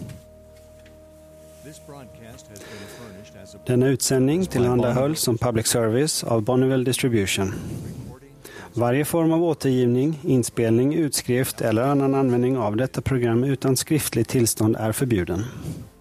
Denna utsändning tillhandahölls som public service av Bonneville Distribution. Varje form av återgivning, inspelning, utskrift eller annan användning av detta program utan skriftligt tillstånd är förbjuden.